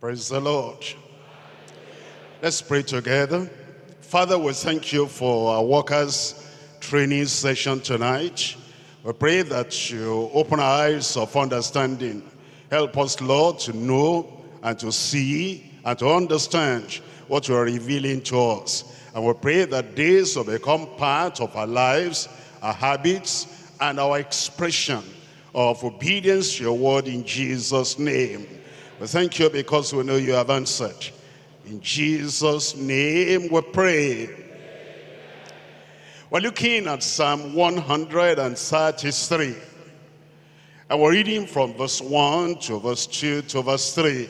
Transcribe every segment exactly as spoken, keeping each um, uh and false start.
Praise the Lord. Let's pray together. Father, we thank you for our workers' training session tonight. We pray that you open our eyes of understanding. Help us, Lord, to know and to see and to understand what you are revealing to us. And we pray that this will become part of our lives, our habits, and our expression of obedience to your word in Jesus' name. We thank you because we know you have answered. In Jesus' name we pray. We're looking at Psalm one hundred thirty-three. And we're reading from verse one to verse two to verse three.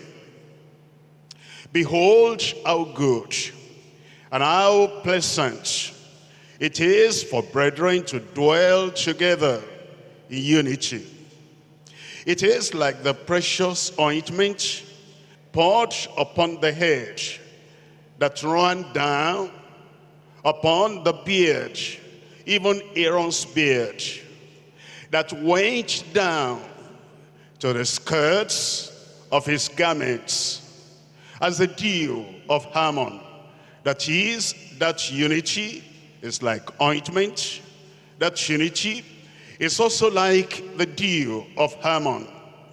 Behold how good and how pleasant it is for brethren to dwell together in unity. It is like the precious ointment poured upon the head, that ran down upon the beard, even Aaron's beard, that went down to the skirts of his garments, as the dew of Hermon. That is, that unity is like ointment. That unity is also like the dew of Hermon,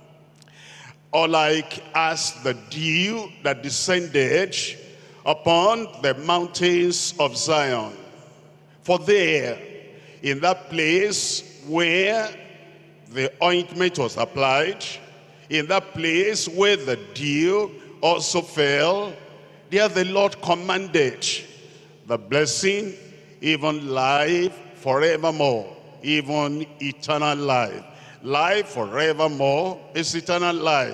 or like as the dew that descended upon the mountains of Zion. For there, in that place where the ointment was applied, in that place where the dew also fell, there the Lord commanded the blessing, even life forevermore, even eternal life. Life forevermore is eternal life.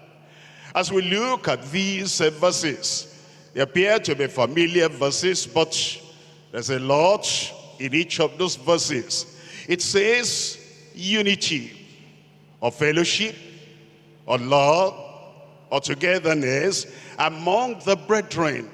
As we look at these uh, verses, they appear to be familiar verses, but there's a lot in each of those verses. It says unity, or fellowship, or love, or togetherness among the brethren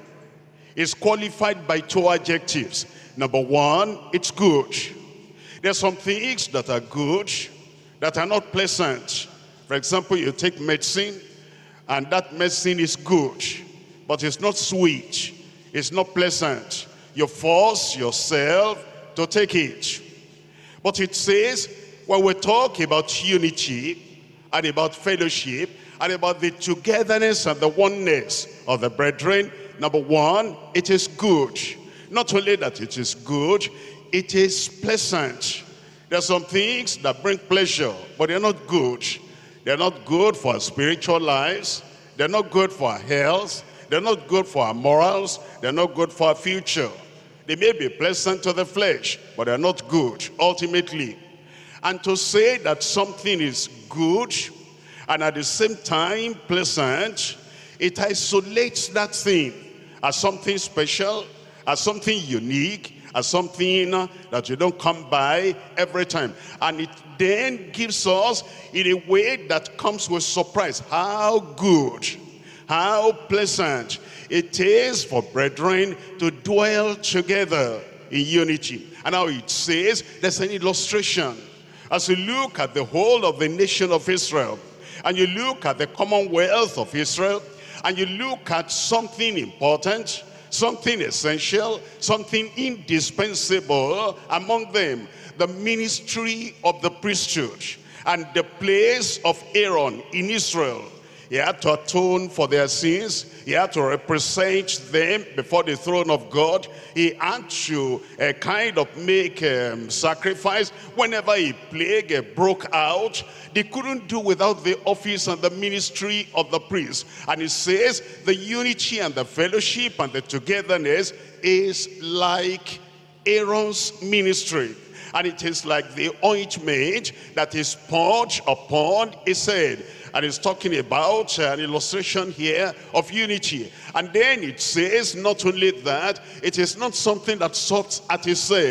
is qualified by two adjectives. Number one, it's good. There are some things that are good that are not pleasant. For example, you take medicine, and that medicine is good, but it's not sweet, it's not pleasant. You force yourself to take it. But it says, when we talk about unity and about fellowship and about the togetherness and the oneness of the brethren, number one, it is good. Not only that it is good, it is pleasant. There are some things that bring pleasure, but they're not good. They're not good for our spiritual lives. They're not good for our health. They're not good for our morals. They're not good for our future. They may be pleasant to the flesh, but they're not good ultimately. And to say that something is good and at the same time pleasant, it isolates that thing as something special, as something unique, as something uh, that you don't come by every time. And it then gives us in a way that comes with surprise how good, how pleasant it is for brethren to dwell together in unity. And now it says, there's an illustration. As you look at the whole of the nation of Israel, and you look at the commonwealth of Israel, and you look at something important, something essential, something indispensable among them, the ministry of the priesthood and the place of Aaron in Israel. He had to atone for their sins. He had to represent them before the throne of God. He had to uh, kind of make um, sacrifice whenever a plague uh, broke out. They couldn't do without the office and the ministry of the priest. And it says the unity and the fellowship and the togetherness is like Aaron's ministry. And it is like the ointment that is poured upon his head. And it's talking about an illustration here of unity. And then it says not only that, it is not something that stops at his head.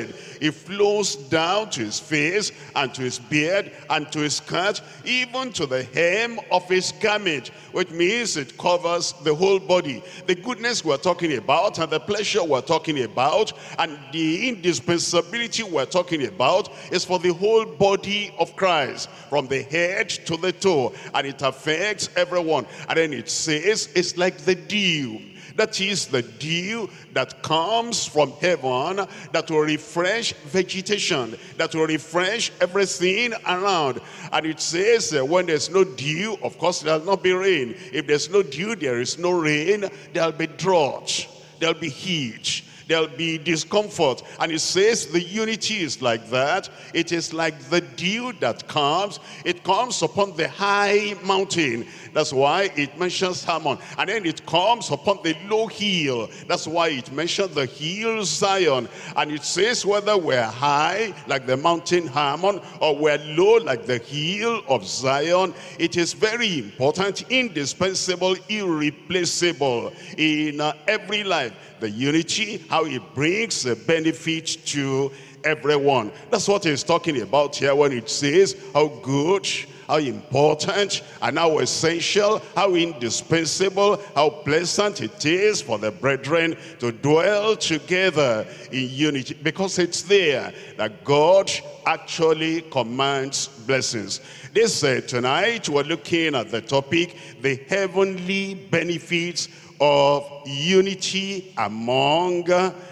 It flows down to his face and to his beard and to his skirt, even to the hem of his garment, which means it covers the whole body. The goodness we're talking about, and the pleasure we're talking about, and the indispensability we're talking about is for the whole body of Christ, from the head to the toe, and it affects everyone. And then it says it's like the dew. That is the dew that comes from heaven, that will refresh vegetation, that will refresh everything around. And it says uh, when there's no dew, of course there will not be rain. If there's no dew, there is no rain, there'll be drought, there'll be heat, there'll be discomfort. And it says the unity is like that. It is like the dew that comes. It comes upon the high mountain. That's why it mentions Hermon. And then it comes upon the low hill. That's why it mentions the hill Zion. And it says whether we're high like the mountain Hermon or we're low like the hill of Zion, it is very important, indispensable, irreplaceable in uh, every life. The unity, how it brings a benefit to everyone. That's what he's talking about here when it says how good, how important, and how essential, how indispensable, how pleasant it is for the brethren to dwell together in unity. Because it's there that God actually commands blessings. This uh, tonight we're looking at the topic, the heavenly benefits of unity among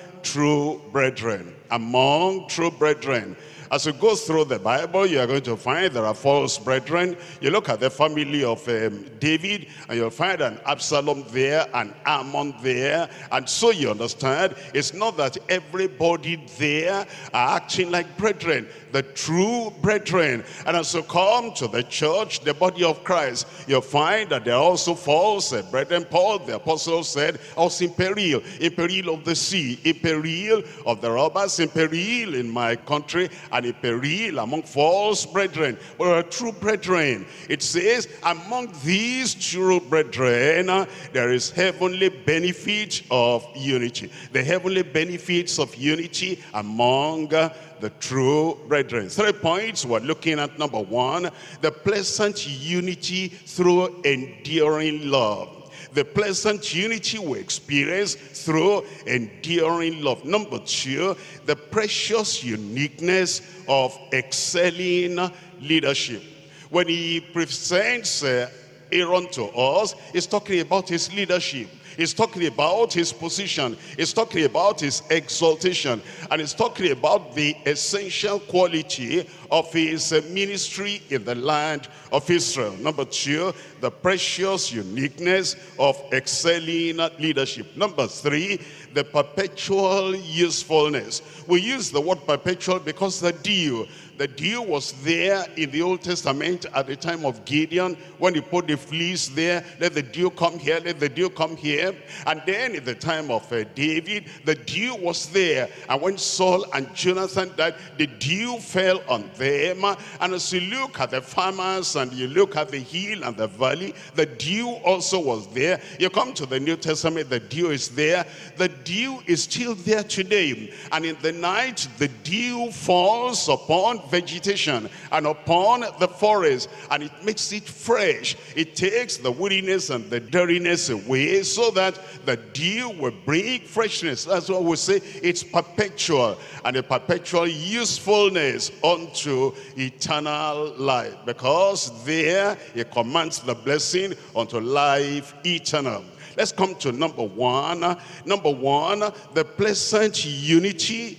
true brethren. Among true brethren. As you go through the Bible, you are going to find there are false brethren. You look at the family of um, David, and you'll find an Absalom there, an Ammon there. And so you understand, it's not that everybody there are acting like brethren, the true brethren. And as you come to the church, the body of Christ, you'll find that there are also false uh, brethren. Paul, the apostle, said, I was in peril, in peril of the sea, in peril of the robbers, in peril in my country, and in peril among false brethren. But are true brethren. It says, among these true brethren, uh, there is heavenly benefit of unity. The heavenly benefits of unity among uh, the true brethren. Three points we're looking at. Number one, the pleasant unity through enduring love. The pleasant unity we experience through enduring love. Number two, the precious uniqueness of excelling leadership. When he presents uh, Aaron to us, he's talking about his leadership. He's talking about his position. He's talking about his exaltation. And he's talking about the essential quality of his ministry in the land of Israel. Number two, the precious uniqueness of excelling leadership. Number three, the perpetual usefulness. We use the word perpetual because the dew, the dew was there in the Old Testament at the time of Gideon, when he put the fleece there, let the dew come here, let the dew come here. And then in the time of uh, David, the dew was there. And when Saul and Jonathan died, the dew fell on them. And as you look at the farmers and you look at the hill and the valley, the dew also was there. You come to the New Testament, the dew is there. The dew is still there today. And in the night, the dew falls upon vegetation and upon the forest, and it makes it fresh. It takes the woodiness and the dirtiness away, so that the dew will bring freshness. That's what we say, it's perpetual, and a perpetual usefulness unto eternal life, because there he commands the blessing unto life eternal. Let's come to number one. Number one, the pleasant unity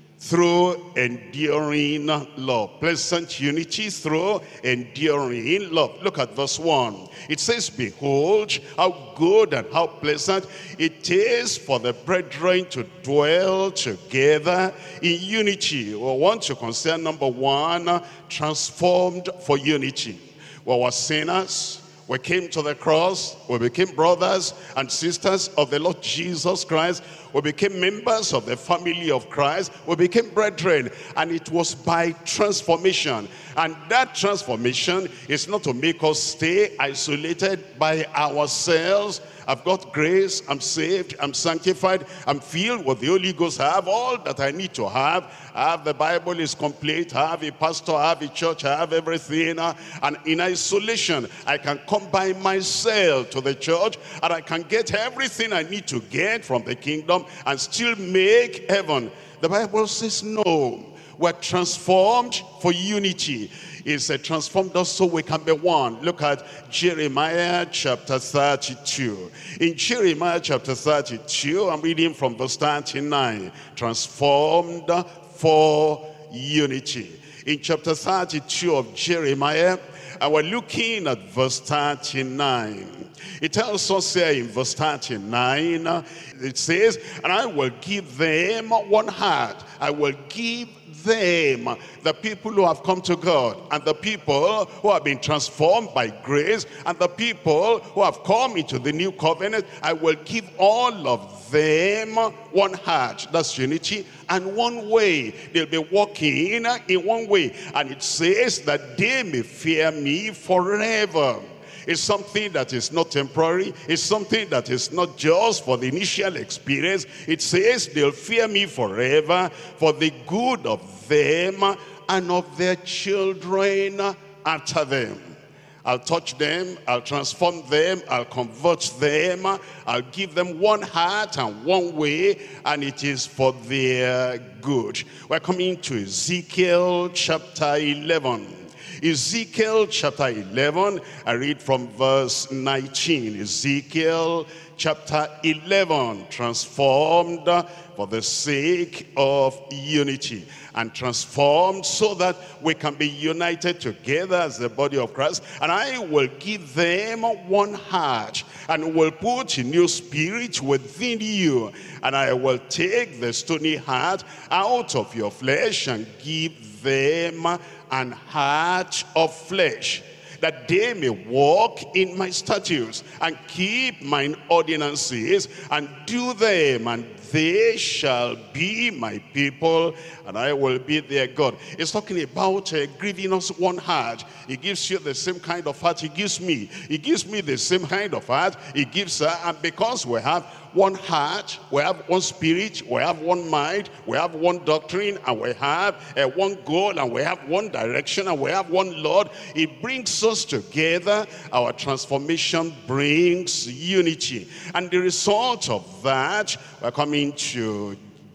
through enduring love. Pleasant unity through enduring love. Look at verse one. It says, behold, how good and how pleasant it is for the brethren to dwell together in unity. We want to consider number one, transformed for unity. We were sinners. We came to the cross, we became brothers and sisters of the Lord Jesus Christ. We became members of the family of Christ. We became brethren, and it was by transformation. And that transformation is not to make us stay isolated by ourselves I've got grace, I'm saved, I'm sanctified, I'm filled with the Holy Ghost, I have all that I need to have. I have the Bible is complete, I have a pastor, I have a church, I have everything. Uh, and in isolation, I can come by myself to the church and I can get everything I need to get from the kingdom and still make heaven. The Bible says no. We're transformed for unity. It's uh, transformed us so we can be one. Look at Jeremiah chapter thirty-two. In Jeremiah chapter thirty-two, I'm reading from verse thirty-nine. Transformed for unity. In chapter thirty-two of Jeremiah, and we're looking at verse thirty-nine. It tells us here in verse thirty-nine, it says, and I will give them one heart. I will give them, the people who have come to God, and the people who have been transformed by grace, and the people who have come into the new covenant, I will give all of them one heart. That's unity. And one way. They'll be walking in one way. And it says that they may fear me forever. It's something that is not temporary. It's something that is not just for the initial experience. It says they'll fear me forever for the good of them and of their children after them. I'll touch them, I'll transform them, I'll convert them, I'll give them one heart and one way, and it is for their good. We're coming to Ezekiel chapter eleven. Ezekiel chapter eleven, I read from verse nineteen. Ezekiel chapter eleven, transformed for the sake of unity, and transformed so that we can be united together as the body of Christ. And I will give them one heart, and will put a new spirit within you, and I will take the stony heart out of your flesh and give them an heart of flesh, that they may walk in my statutes and keep mine ordinances and do them, and they shall be my people, and I will be their God. It's talking about uh, giving us one heart. He gives you the same kind of heart he gives me. He gives me the same kind of heart he gives her. And because we have one heart, we have one spirit, we have one mind, we have one doctrine, and we have uh, one goal, and we have one direction, and we have one Lord, it brings us together. Our transformation brings unity. And the result of that, we're coming to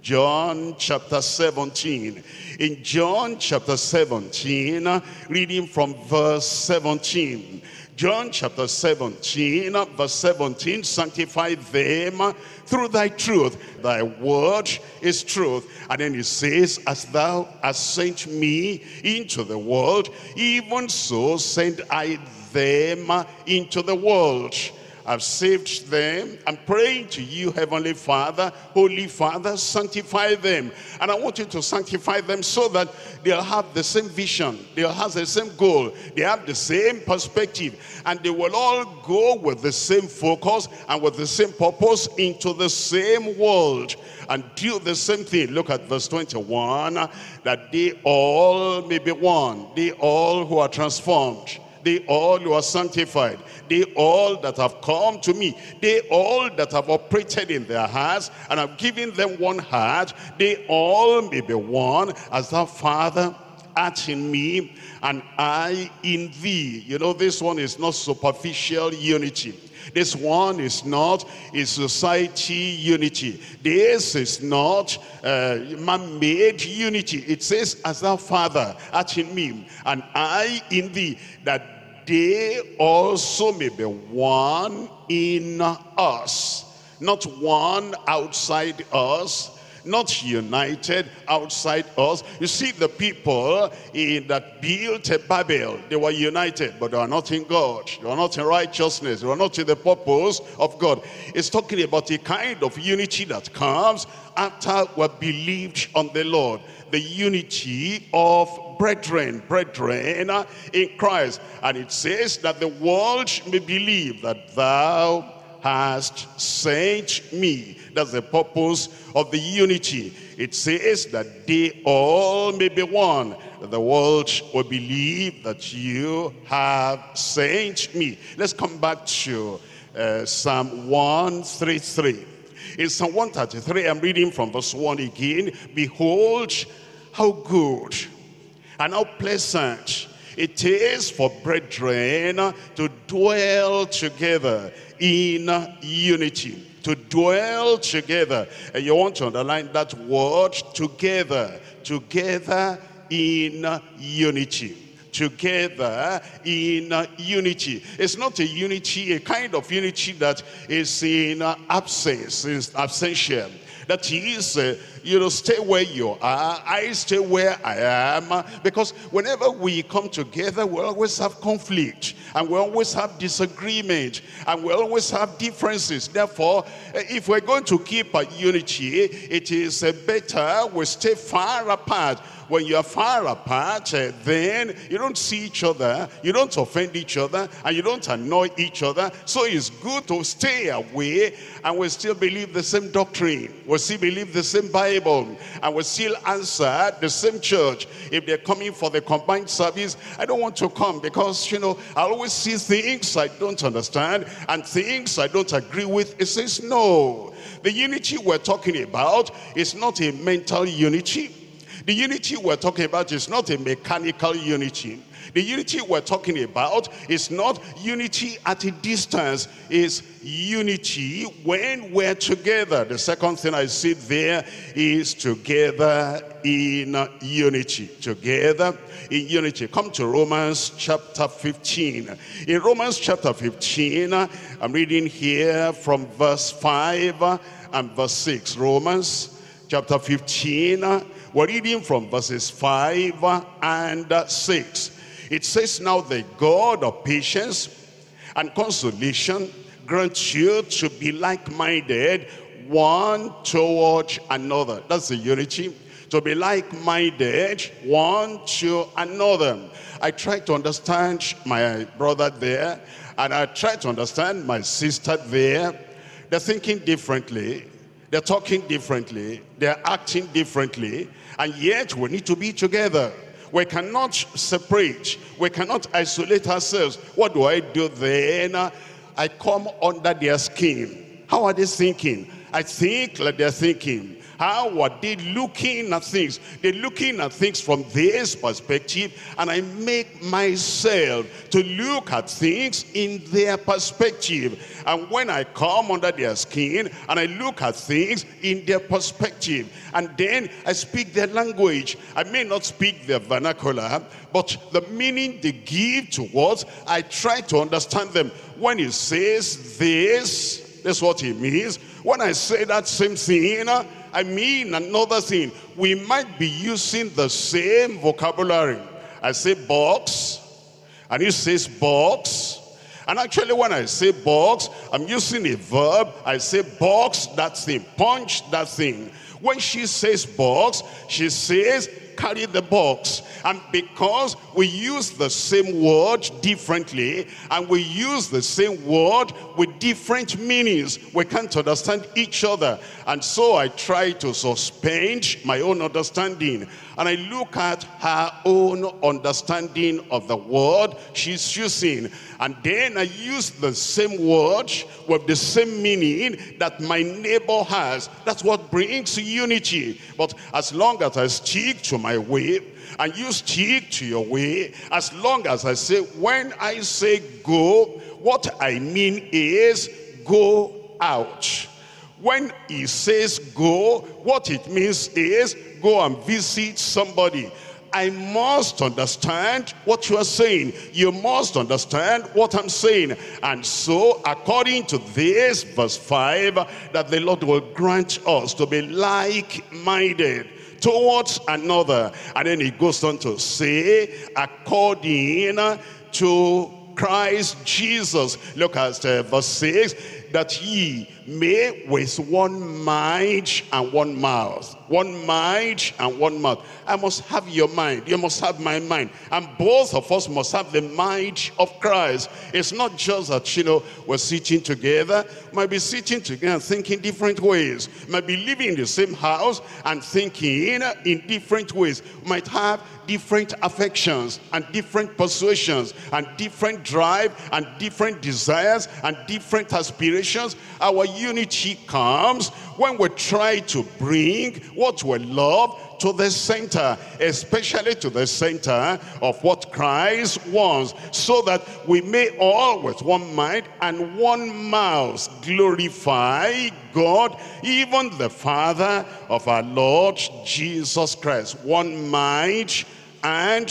John chapter seventeen. In John chapter seventeen, reading from verse seventeen. John chapter seventeen, verse seventeen, sanctify them through thy truth. Thy word is truth. And then it says, as thou hast sent me into the world, even so send I them into the world. I've saved them. I'm praying to you, Heavenly Father, Holy Father, sanctify them. And I want you to sanctify them so that they'll have the same vision, they'll have the same goal, they have the same perspective, and they will all go with the same focus and with the same purpose into the same world and do the same thing. Look at verse twenty-one, that they all may be one, they all who are transformed, they all who are sanctified, they all that have come to me, they all that have operated in their hearts, and have given them one heart, they all may be one, as thou, Father, art in me, and I in thee. You know, this one is not superficial unity. This one is not a society unity. This is not uh, man-made unity. It says, as thou, Father, art in me, and I in thee, that they also may be one in us. Not one outside us, not united outside us. You see, the people in that built Babel, they were united, but they are not in God. They are not in righteousness. They are not in the purpose of God. It's talking about a kind of unity that comes after we believed on the Lord. The unity of brethren, brethren in Christ. And it says that the world may believe that thou hast sent me. That's the purpose of the unity. It says that they all may be one. The world will believe that you have sent me. Let's come back to uh, Psalm one thirty-three. In Psalm one thirty-three, I'm reading from verse one again. Behold, how good and how pleasant it is for brethren to dwell together in unity. To dwell together. And you want to underline that word, together. Together in unity. Together in unity. It's not a unity, a kind of unity that is in absence, is absential. That is, uh, you know, stay where you are, I stay where I am. Because whenever we come together, we always have conflict. And we always have disagreement. And we always have differences. Therefore, if we're going to keep a unity, it is uh, better we stay far apart. When you are far apart, uh, then you don't see each other, you don't offend each other, and you don't annoy each other. So it's good to stay away, and we still believe the same doctrine. We still believe the same Bible, and we still answer the same church. If they're coming for the combined service, I don't want to come because, you know, I always see things I don't understand, and things I don't agree with. It says no. The unity we're talking about is not a mental unity. The unity we're talking about is not a mechanical unity. The unity we're talking about is not unity at a distance. It's unity when we're together. The second thing I see there is together in unity. Together in unity. Come to Romans chapter fifteen. In Romans chapter fifteen, I'm reading here from verse five and verse six. Romans chapter fifteen. We're reading from verses five and six. It says, now the God of patience and consolation grant you to be like-minded one toward another. That's the unity. To be like-minded one to another. I try to understand my brother there, and I try to understand my sister there. They're thinking differently. They're talking differently. They're acting differently. And yet we need to be together. We cannot separate. We cannot isolate ourselves. What do I do then? I come under their skin. How are they thinking? I think like they're thinking. How are they looking at things? They're looking at things from this perspective, and I make myself to look at things in their perspective. And when I come under their skin and I look at things in their perspective, and then I speak their language. I may not speak their vernacular, but the meaning they give to words, I try to understand them. When he says this, that's what he means. When I say that same thing, I mean another thing. We might be using the same vocabulary. I say box, and he says box. And actually when I say box, I'm using a verb. I say box that thing, punch that thing. When she says box, she says carry the box. And because we use the same word differently, and we use the same word with different meanings, we can't understand each other. And so I try to suspend my own understanding, and I look at her own understanding of the word she's using, and then I use the same word with the same meaning that my neighbor has. That's what brings unity. But as long as I stick to my way, and you stick to your way, as long as I say, when I say go, what I mean is go out. When he says go, what it means is go and visit somebody. I must understand what you are saying. You must understand what I'm saying. And so, according to this, verse five, that the Lord will grant us to be like-minded towards another. And then he goes on to say, according to Christ Jesus. Look at uh, verse six. that ye may with one mind and one mouth. One mind and one mouth. I must have your mind. You must have my mind. And both of us must have the mind of Christ. It's not just that, you know, we're sitting together. Might be sitting together and thinking different ways. Might be living in the same house and thinking in different ways. Might have different affections and different persuasions and different drive and different desires and different aspirations. Our unity comes when we try to bring what we love to the center, especially to the center of what Christ wants, so that we may all with one mind and one mouth glorify God, even the Father of our Lord Jesus Christ. One mind and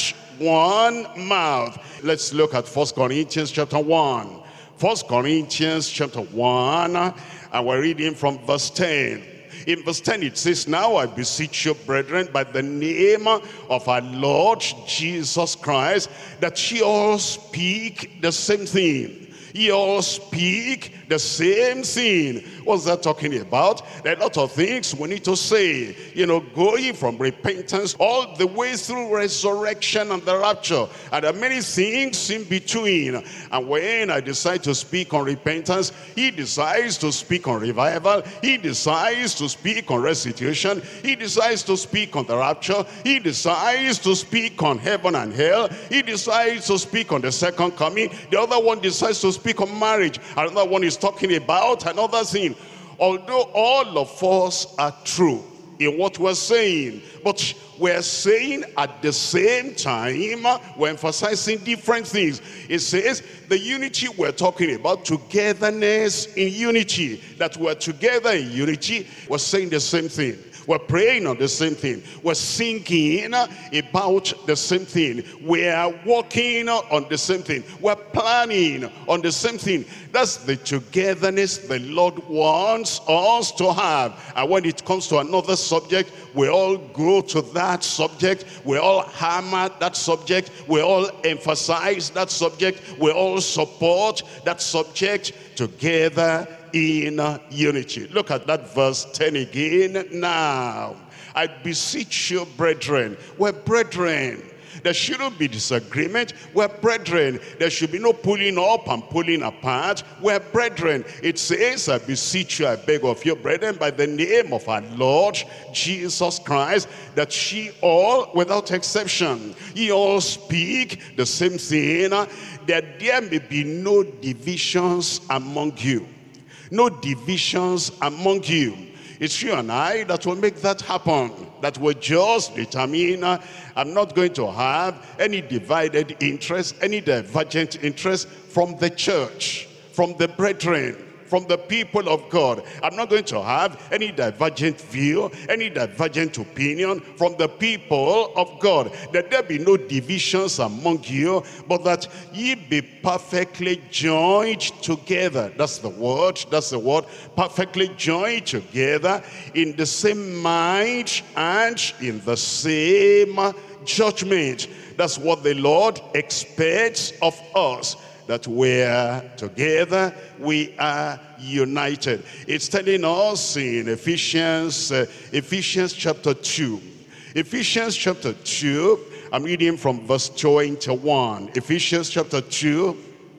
one mouth. Let's look at First Corinthians chapter one. First Corinthians chapter one, and we're reading from verse ten. In verse ten it says, now I beseech you, brethren, by the name of our Lord Jesus Christ, that ye all speak the same thing. Ye all speak the same thing. What's that talking about? There are a lot of things we need to say. You know, going from repentance all the way through resurrection and the rapture. And there are many things in between. And when I decide to speak on repentance, he decides to speak on revival. He decides to speak on restitution. He decides to speak on the rapture. He decides to speak on heaven and hell. He decides to speak on the second coming. The other one decides to speak on marriage. Another one is talking about another thing. Although all of us are true in what we're saying, but we're saying at the same time, we're emphasizing different things. It says the unity we're talking about, togetherness in unity, that we're together in unity, we're saying the same thing. We're praying on the same thing. We're singing about the same thing. We're walking on the same thing. We're planning on the same thing. That's the togetherness the Lord wants us to have. And when it comes to another subject, we all go to that subject. We all hammer that subject. We all emphasize that subject. We all support that subject together in unity. Look at that verse ten again. Now, I beseech you, brethren. We're brethren. There shouldn't be disagreement. We're brethren. There should be no pulling up and pulling apart. We're brethren. It says, I beseech you, I beg of you, brethren, by the name of our Lord Jesus Christ, that ye all, without exception, ye all speak the same thing, that there may be no divisions among you. No divisions among you. It's you and I that will make that happen. That will just determine, uh, I'm not going to have any divided interest, any divergent interest from the church, from the brethren, from the people of God. I'm not going to have any divergent view, any divergent opinion from the people of God. That there be no divisions among you, but that ye be perfectly joined together. That's the word, that's the word. Perfectly joined together in the same mind and in the same judgment. That's what the Lord expects of us. That we're together, we are united. It's telling us in Ephesians, uh, Ephesians chapter two. Ephesians chapter two, I'm reading from verse twenty-one. Ephesians chapter two,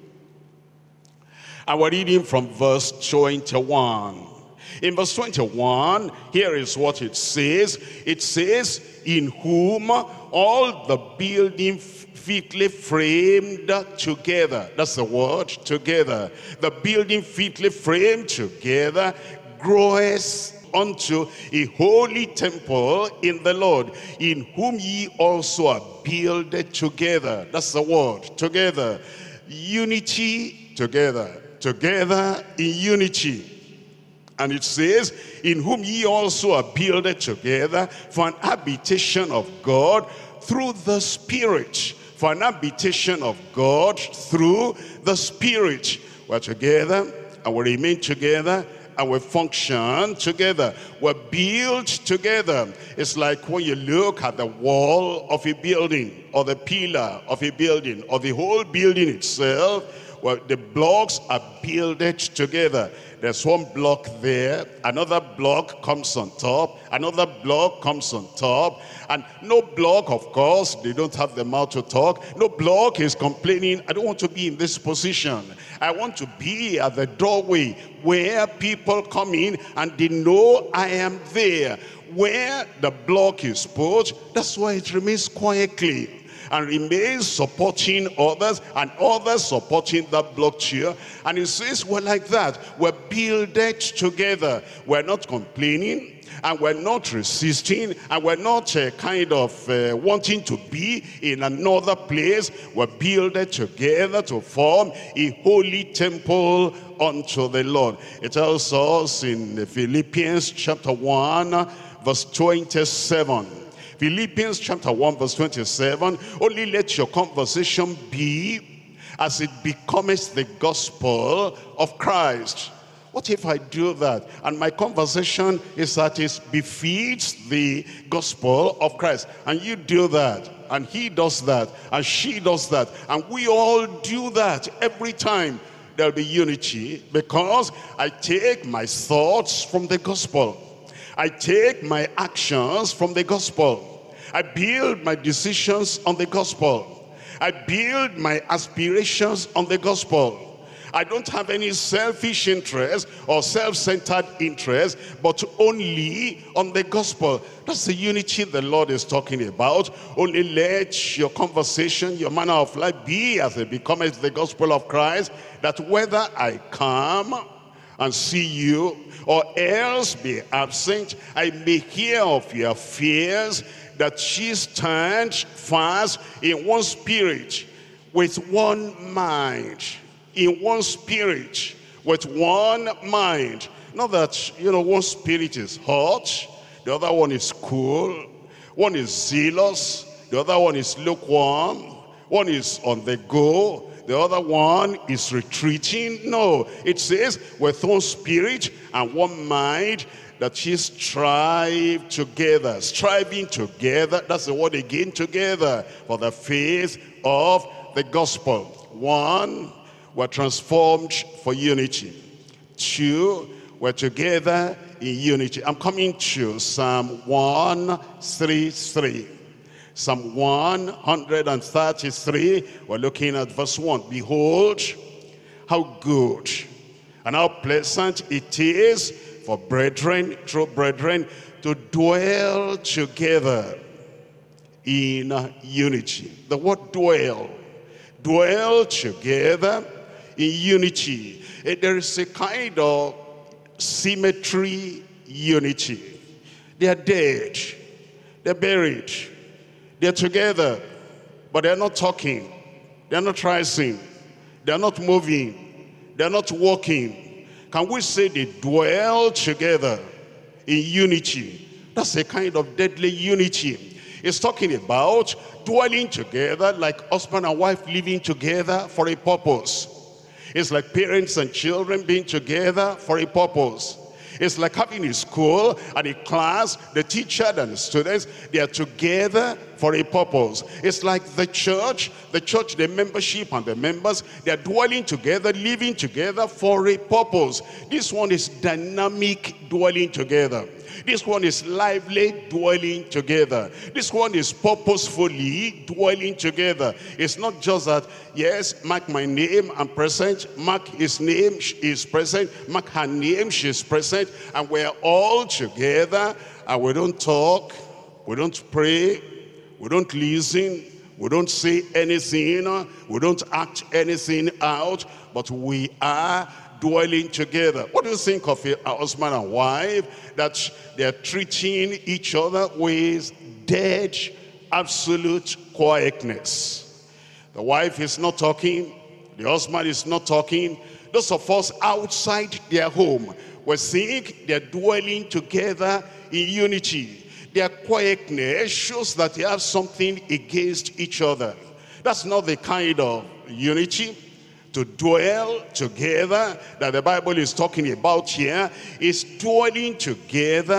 and we're reading from verse twenty-one. In verse twenty-one, here is what it says. It says, in whom all the building fitly framed together. That's the word, together. The building fitly framed together groweth unto a holy temple in the Lord, in whom ye also are builded together. That's the word, together. Unity together. Together in unity. And it says, in whom ye also are builded together for an habitation of God through the Spirit. For an habitation of God through the Spirit. We're together and we remain together and we function together. We're built together. It's like when you look at the wall of a building or the pillar of a building or the whole building itself. Well, the blocks are builded together. There's one block there, another block comes on top, another block comes on top, and no block, of course, they don't have the mouth to talk. No block is complaining, I don't want to be in this position. I want to be at the doorway where people come in and they know I am there. Where the block is put, that's why it remains quietly and remains supporting others, and others supporting that block chair. And it says, we're like that. We're builded together. We're not complaining, and we're not resisting, and we're not uh, kind of uh, wanting to be in another place. We're builded together to form a holy temple unto the Lord. It tells us in Philippians chapter one, verse twenty-seven. Philippians chapter one, verse twenty-seven. Only let your conversation be as it becometh the gospel of Christ. What if I do that and my conversation is that it befits the gospel of Christ, and you do that, and he does that, and she does that, and we all do that every time? There'll be unity, because I take my thoughts from the gospel. I take my actions from the gospel. I build my decisions on the gospel. I build my aspirations on the gospel. I don't have any selfish interest or self-centered interest, but only on the gospel. That's the unity the Lord is talking about. Only let your conversation, your manner of life be as it becomes the gospel of Christ, that whether I come and see you, or else be absent, I may hear of your fears, that ye stand fast in one spirit, with one mind, in one spirit, with one mind. Not that, you know, one spirit is hot, the other one is cool, one is zealous, the other one is lukewarm, one is on the go, the other one is retreating. No, it says with one spirit and one mind, that ye strive together, striving together. That's the word again, together, for the faith of the gospel. One, we're transformed for unity. Two, we're together in unity. I'm coming to Psalm one thirty-three. Psalm one thirty-three, we're looking at verse one. Behold, how good and how pleasant it is for brethren, true brethren, to dwell together in unity. The word dwell, dwell together in unity. There is a kind of symmetry unity. They are dead, they're buried, they're together, but they're not talking, they're not rising, they're not moving, they're not walking. Can we say they dwell together in unity? That's a kind of deadly unity. It's talking about dwelling together like husband and wife living together for a purpose. It's like parents and children being together for a purpose. It's like having a school and a class, the teacher and the students, they are together for a purpose. It's like the church, the church, the membership and the members, they are dwelling together, living together for a purpose. This one is dynamic dwelling together. This one is lively dwelling together. This one is purposefully dwelling together. It's not just that, yes, mark my name, I'm present. Mark his name, is present. Mark her name, she's present. And we're all together, and we don't talk, we don't pray, we don't listen, we don't say anything, we don't act anything out, but we are dwelling together. What do you think of a husband and wife that they're treating each other with dead, absolute quietness? The wife is not talking, the husband is not talking. Those of us outside their home, we think they're dwelling together in unity. Their quietness shows that they have something against each other. That's not the kind of unity. To dwell together that the Bible is talking about here is dwelling together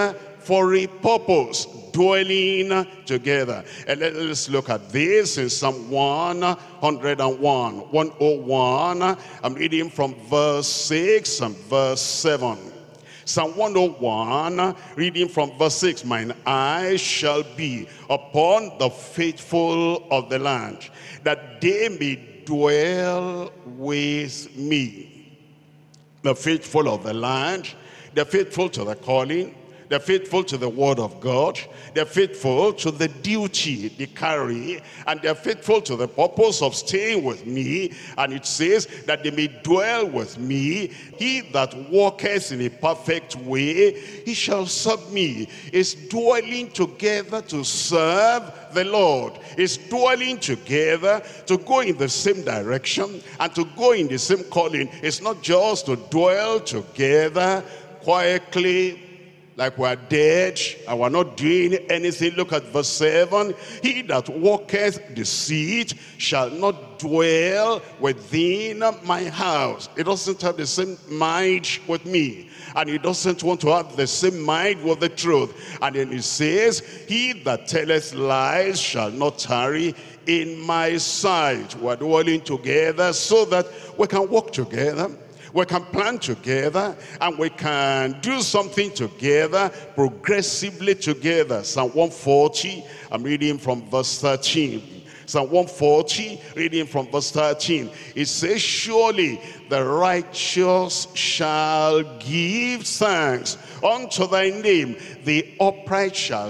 for a purpose, dwelling together. And let, let's look at this in Psalm one oh one. one oh one, I'm reading from verse six and verse seven. Psalm one oh one, reading from verse six. Mine eyes shall be upon the faithful of the land, that they may dwell with me. The faithful of the land, they're faithful to the calling, they're faithful to the word of God, they're faithful to the duty they carry, and they're faithful to the purpose of staying with me. And it says that they may dwell with me. He that walketh in a perfect way, he shall serve me. Is dwelling together to serve the Lord. Is dwelling together to go in the same direction and to go in the same calling. It's not just to dwell together quietly, like we're dead and we're not doing anything. Look at verse seven. He that walketh deceit shall not dwell within my house. He doesn't have the same mind with me, and he doesn't want to have the same mind with the truth. And then he says, he that telleth lies shall not tarry in my sight. We're dwelling together so that we can walk together, we can plan together, and we can do something together, progressively together. Psalm one forty, I'm reading from verse thirteen. Psalm one forty, reading from verse thirteen. It says, surely the righteous shall give thanks unto thy name. The upright shall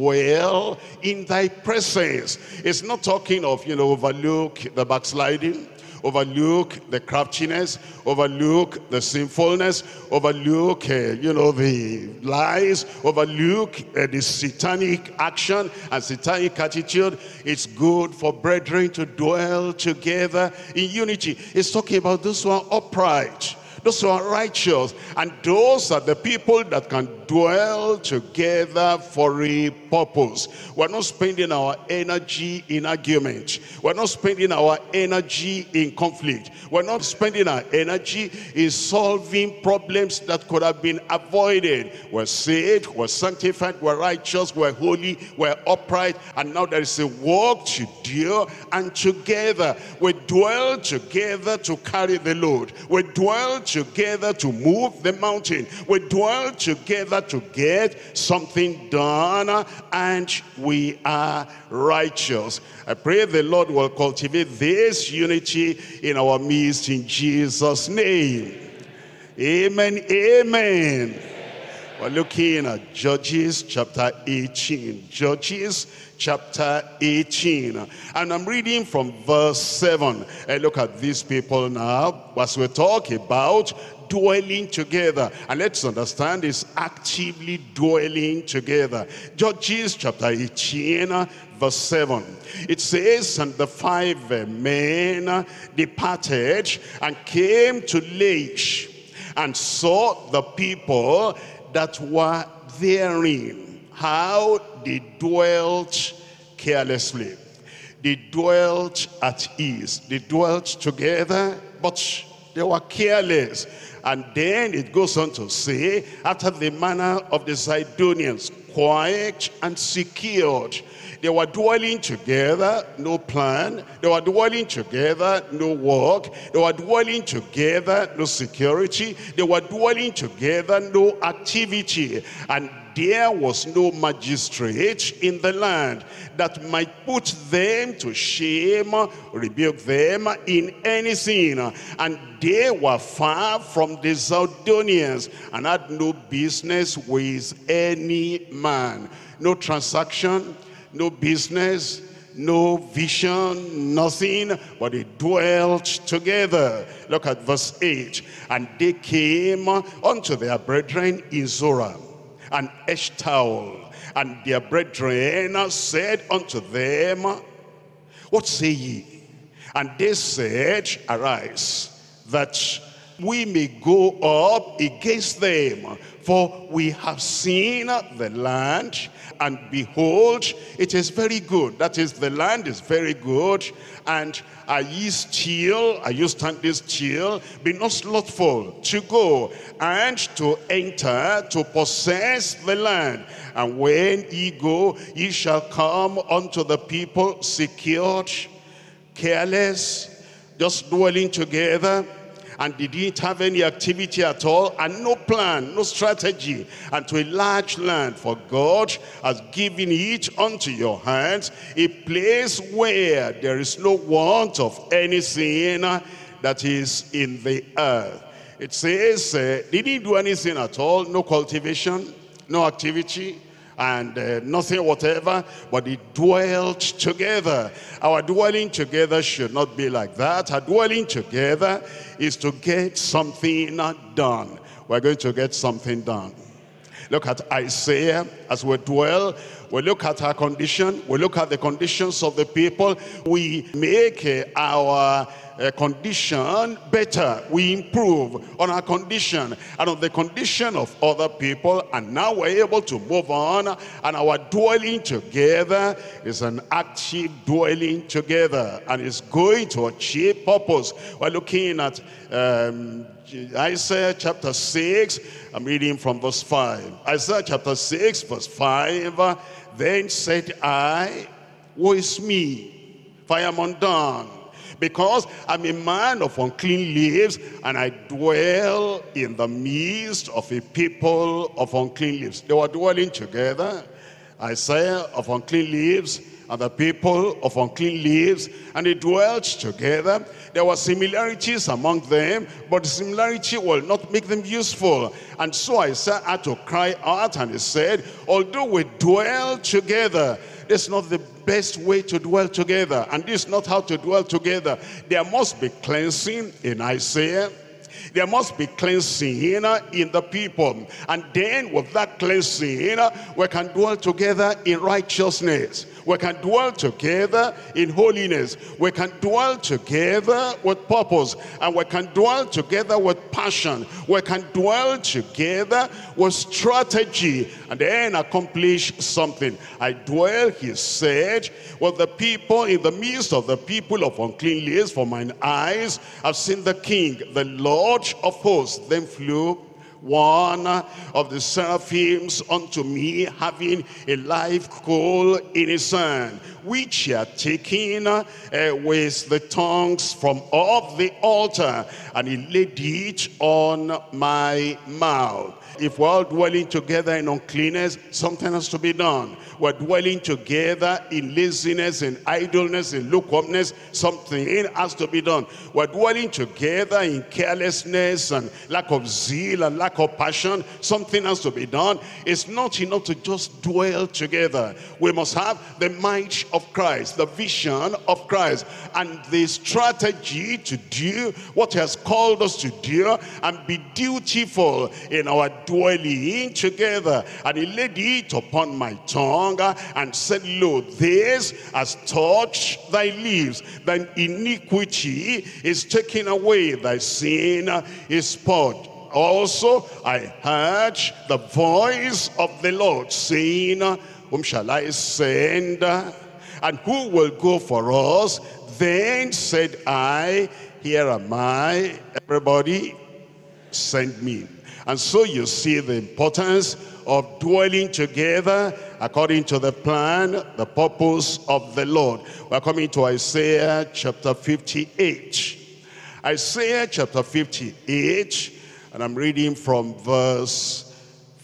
dwell in thy presence. It's not talking of, you know, overlook the backsliding, overlook the craftiness, overlook the sinfulness, overlook, uh, you know, the lies, overlook uh, the satanic action and satanic attitude. It's good for brethren to dwell together in unity. It's talking about those who are upright, those who are righteous, and those are the people that can dwell together for a purpose. We're not spending our energy in argument. We're not spending our energy in conflict. We're not spending our energy in solving problems that could have been avoided. We're saved, we're sanctified, we're righteous, we're holy, we're upright, and now there is a work to do, and together we dwell together to carry the load. We dwell together to move the mountain. We dwell together to get something done, and we are righteous. I pray the Lord will cultivate this unity in our midst in Jesus' name. Amen, amen. We're looking at Judges chapter eighteen. Judges chapter eighteen. And I'm reading from verse seven. And look at these people now as we talk about dwelling together. And let's understand, it's actively dwelling together. Judges chapter eighteen, verse seven. It says, and the five men departed and came to Laish, and saw the people that were therein, how they dwelt carelessly. They dwelt at ease. They dwelt together, but they were careless. And then it goes on to say, after the manner of the Zidonians, quiet and secured. They were dwelling together, no plan. They were dwelling together, no work. They were dwelling together, no security. They were dwelling together, no activity. And there was no magistrate in the land that might put them to shame, rebuke them in anything. And they were far from the Zidonians and had no business with any man. No transaction, no business, no vision, nothing, but they dwelt together. Look at verse eight. And they came unto their brethren in Zorah and Eshtaol, and their brethren said unto them, what say ye? And they said, arise, that we may go up against them. For we have seen the land, and behold, it is very good. That is, the land is very good. And are ye still, are you standing still? Be not slothful to go and to enter, to possess the land. And when ye go, ye shall come unto the people secured, careless, just dwelling together, and they didn't have any activity at all, and no plan, no strategy, and to a large land, for God has given it unto your hands, a place where there is no want of anything that is in the earth. It says uh, they didn't do anything at all, no cultivation, no activity, and uh, nothing whatever, but they dwelt together. Our dwelling together should not be like that. Our dwelling together is to get something done. We're going to get something done. Look at Isaiah as we dwell. We look at our condition. We look at the conditions of the people. We make uh, our uh, condition better. We improve on our condition and on the condition of other people. And now we're able to move on. And our dwelling together is an active dwelling together. And it's going to achieve purpose. We're looking at um, Isaiah chapter six. I'm reading from verse five. Isaiah chapter six, verse five. Then said I, woe is me, for I am undone, because I'm a man of unclean lips, and I dwell in the midst of a people of unclean lips. They were dwelling together, Isaiah of unclean lips, and the people of unclean lips, and they dwelt together. There were similarities among them, but the similarity will not make them useful. And so Isaiah had to cry out, and he said, although we dwell together, this is not the best way to dwell together, and this is not how to dwell together. There must be cleansing in Isaiah. There must be cleansing in the people. And then with that cleansing, we can dwell together in righteousness. We can dwell together in holiness. We can dwell together with purpose. And we can dwell together with passion. We can dwell together with strategy. And then accomplish something. I dwell, he said, with the people in the midst of the people of unclean lips. For mine eyes have seen the King, the Lord of hosts. Then flew one of the seraphims unto me, having a live coal in his hand, which he had taken uh, with the tongues from off the altar, and he laid it on my mouth. If we're all dwelling together in uncleanness, something has to be done. We're dwelling together in laziness, in idleness, in lukewarmness, something has to be done. We're dwelling together in carelessness and lack of zeal and lack of passion, something has to be done. It's not enough to just dwell together. We must have the might of Christ, the vision of Christ, and the strategy to do what he has called us to do, and be dutiful in our dwelling together. And he laid it upon my tongue and said, lo, this has touched thy lips, thine iniquity is taken away, thy sin is purged. Also I heard the voice of the Lord saying, whom shall I send, and who will go for us? Then said I, here am I. Everybody, send me. And so you see the importance of dwelling together according to the plan, the purpose of the Lord. We're coming to Isaiah chapter fifty-eight. Isaiah chapter fifty-eight, and I'm reading from verse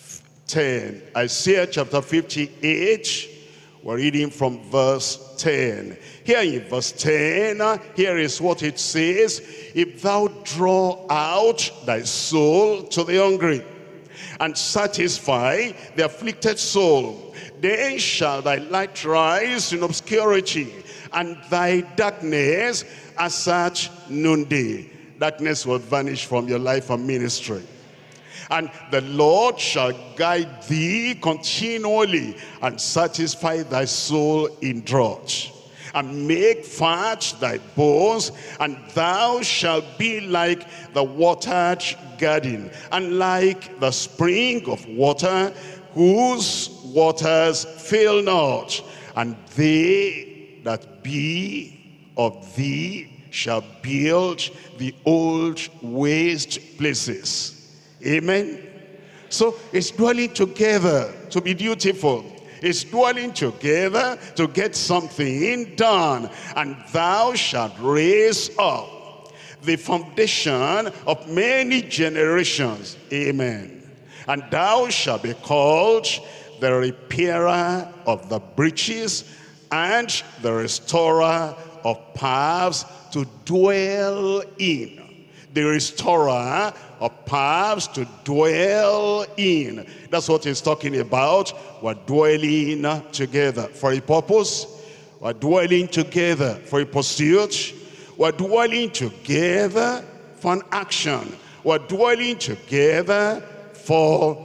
ten. Isaiah chapter fifty-eight, we're reading from verse ten. Here in verse ten, here is what it says. If thou draw out thy soul to the hungry, and satisfy the afflicted soul, then shall thy light rise in obscurity, and thy darkness as at noonday. Darkness will vanish from your life and ministry. And the Lord shall guide thee continually, and satisfy thy soul in drought, and make fat thy bones, and thou shalt be like the watered garden, and like the spring of water, whose waters fail not, and they that be of thee shall build the old waste places. Amen. So it's dwelling together to be dutiful. It's dwelling together to get something done. And thou shalt raise up the foundation of many generations. Amen. And thou shalt be called the repairer of the breaches and the restorer of paths to dwell in. The restorer of paths to dwell in. That's what he's talking about. We're dwelling together for a purpose. We're dwelling together for a pursuit. We're dwelling together for an action. We're dwelling together for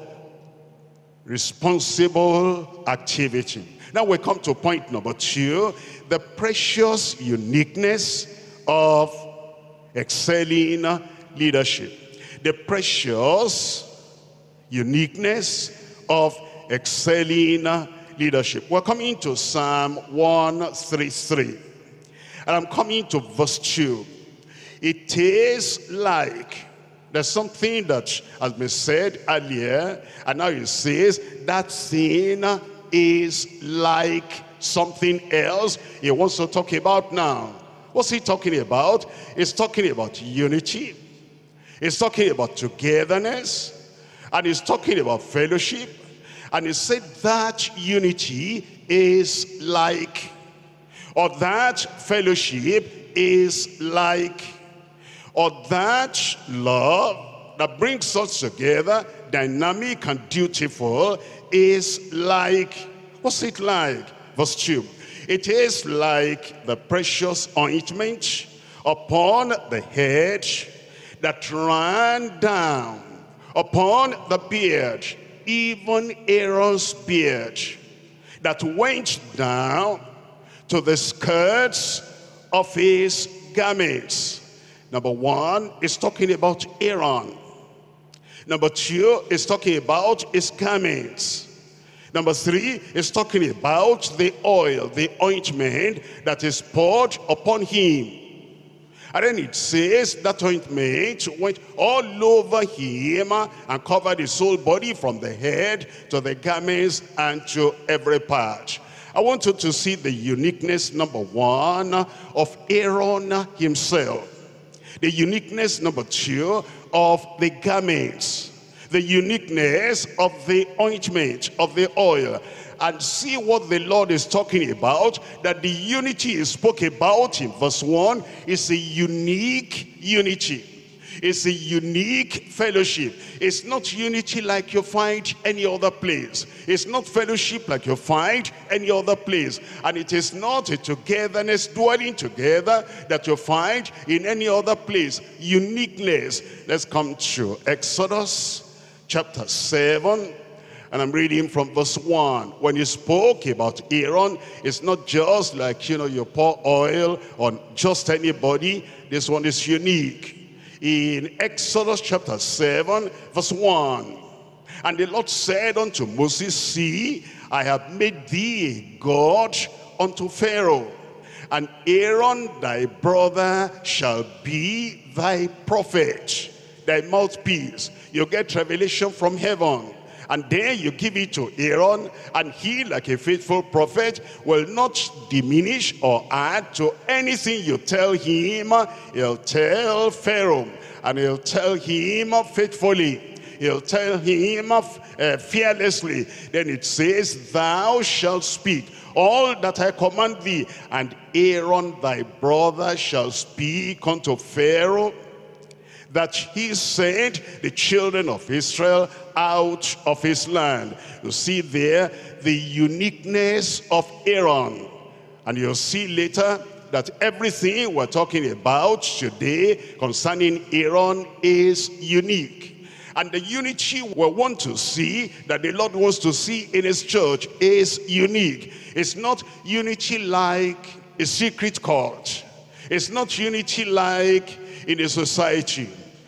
responsible activity. Now we come to point number two, the precious uniqueness of excelling leadership. The precious uniqueness of excelling leadership. We're coming to Psalm one thirty-three. And I'm coming to verse two. It is like, there's something that has been said earlier, and now it says that thing is like something else he wants to talk about now. What's he talking about? He's talking about unity. He's talking about togetherness. And he's talking about fellowship. And he said that unity is like, or that fellowship is like, or that love that brings us together, dynamic and dutiful, is like, what's it like? Verse two. It is like the precious ointment upon the head that ran down upon the beard, even Aaron's beard, that went down to the skirts of his garments. Number one is talking about Aaron. Number two is talking about his garments. Number three is talking about the oil, the ointment that is poured upon him. And then it says that ointment went all over him and covered his whole body from the head to the garments and to every part. I want you to see the uniqueness, number one, of Aaron himself. The uniqueness, number two, of the garments. The uniqueness of the ointment, of the oil. And see what the Lord is talking about, that the unity he spoke about in verse one is a unique unity. It's a unique fellowship. It's not unity like you find any other place. It's not fellowship like you find any other place. And it is not a togetherness, dwelling together, that you find in any other place. Uniqueness. Let's come to Exodus chapter seven. And I'm reading from verse one. When you spoke about Aaron, it's not just like, you know, you pour oil on just anybody. This one is unique. In Exodus chapter seven, verse one. And the Lord said unto Moses, see, I have made thee a God unto Pharaoh, and Aaron thy brother shall be thy prophet, thy mouthpiece. You get revelation from heaven. And then you give it to Aaron, and he, like a faithful prophet, will not diminish or add to anything you tell him. He'll tell Pharaoh, and he'll tell him faithfully. He'll tell him uh, fearlessly. Then it says, thou shalt speak all that I command thee, and Aaron thy brother shall speak unto Pharaoh, that he sent the children of Israel out of his land. You see there the uniqueness of Aaron. And you'll see later that everything we're talking about today concerning Aaron is unique. And the unity we want to see, that the Lord wants to see in his church, is unique. It's not unity like a secret cult. It's not unity like in a society.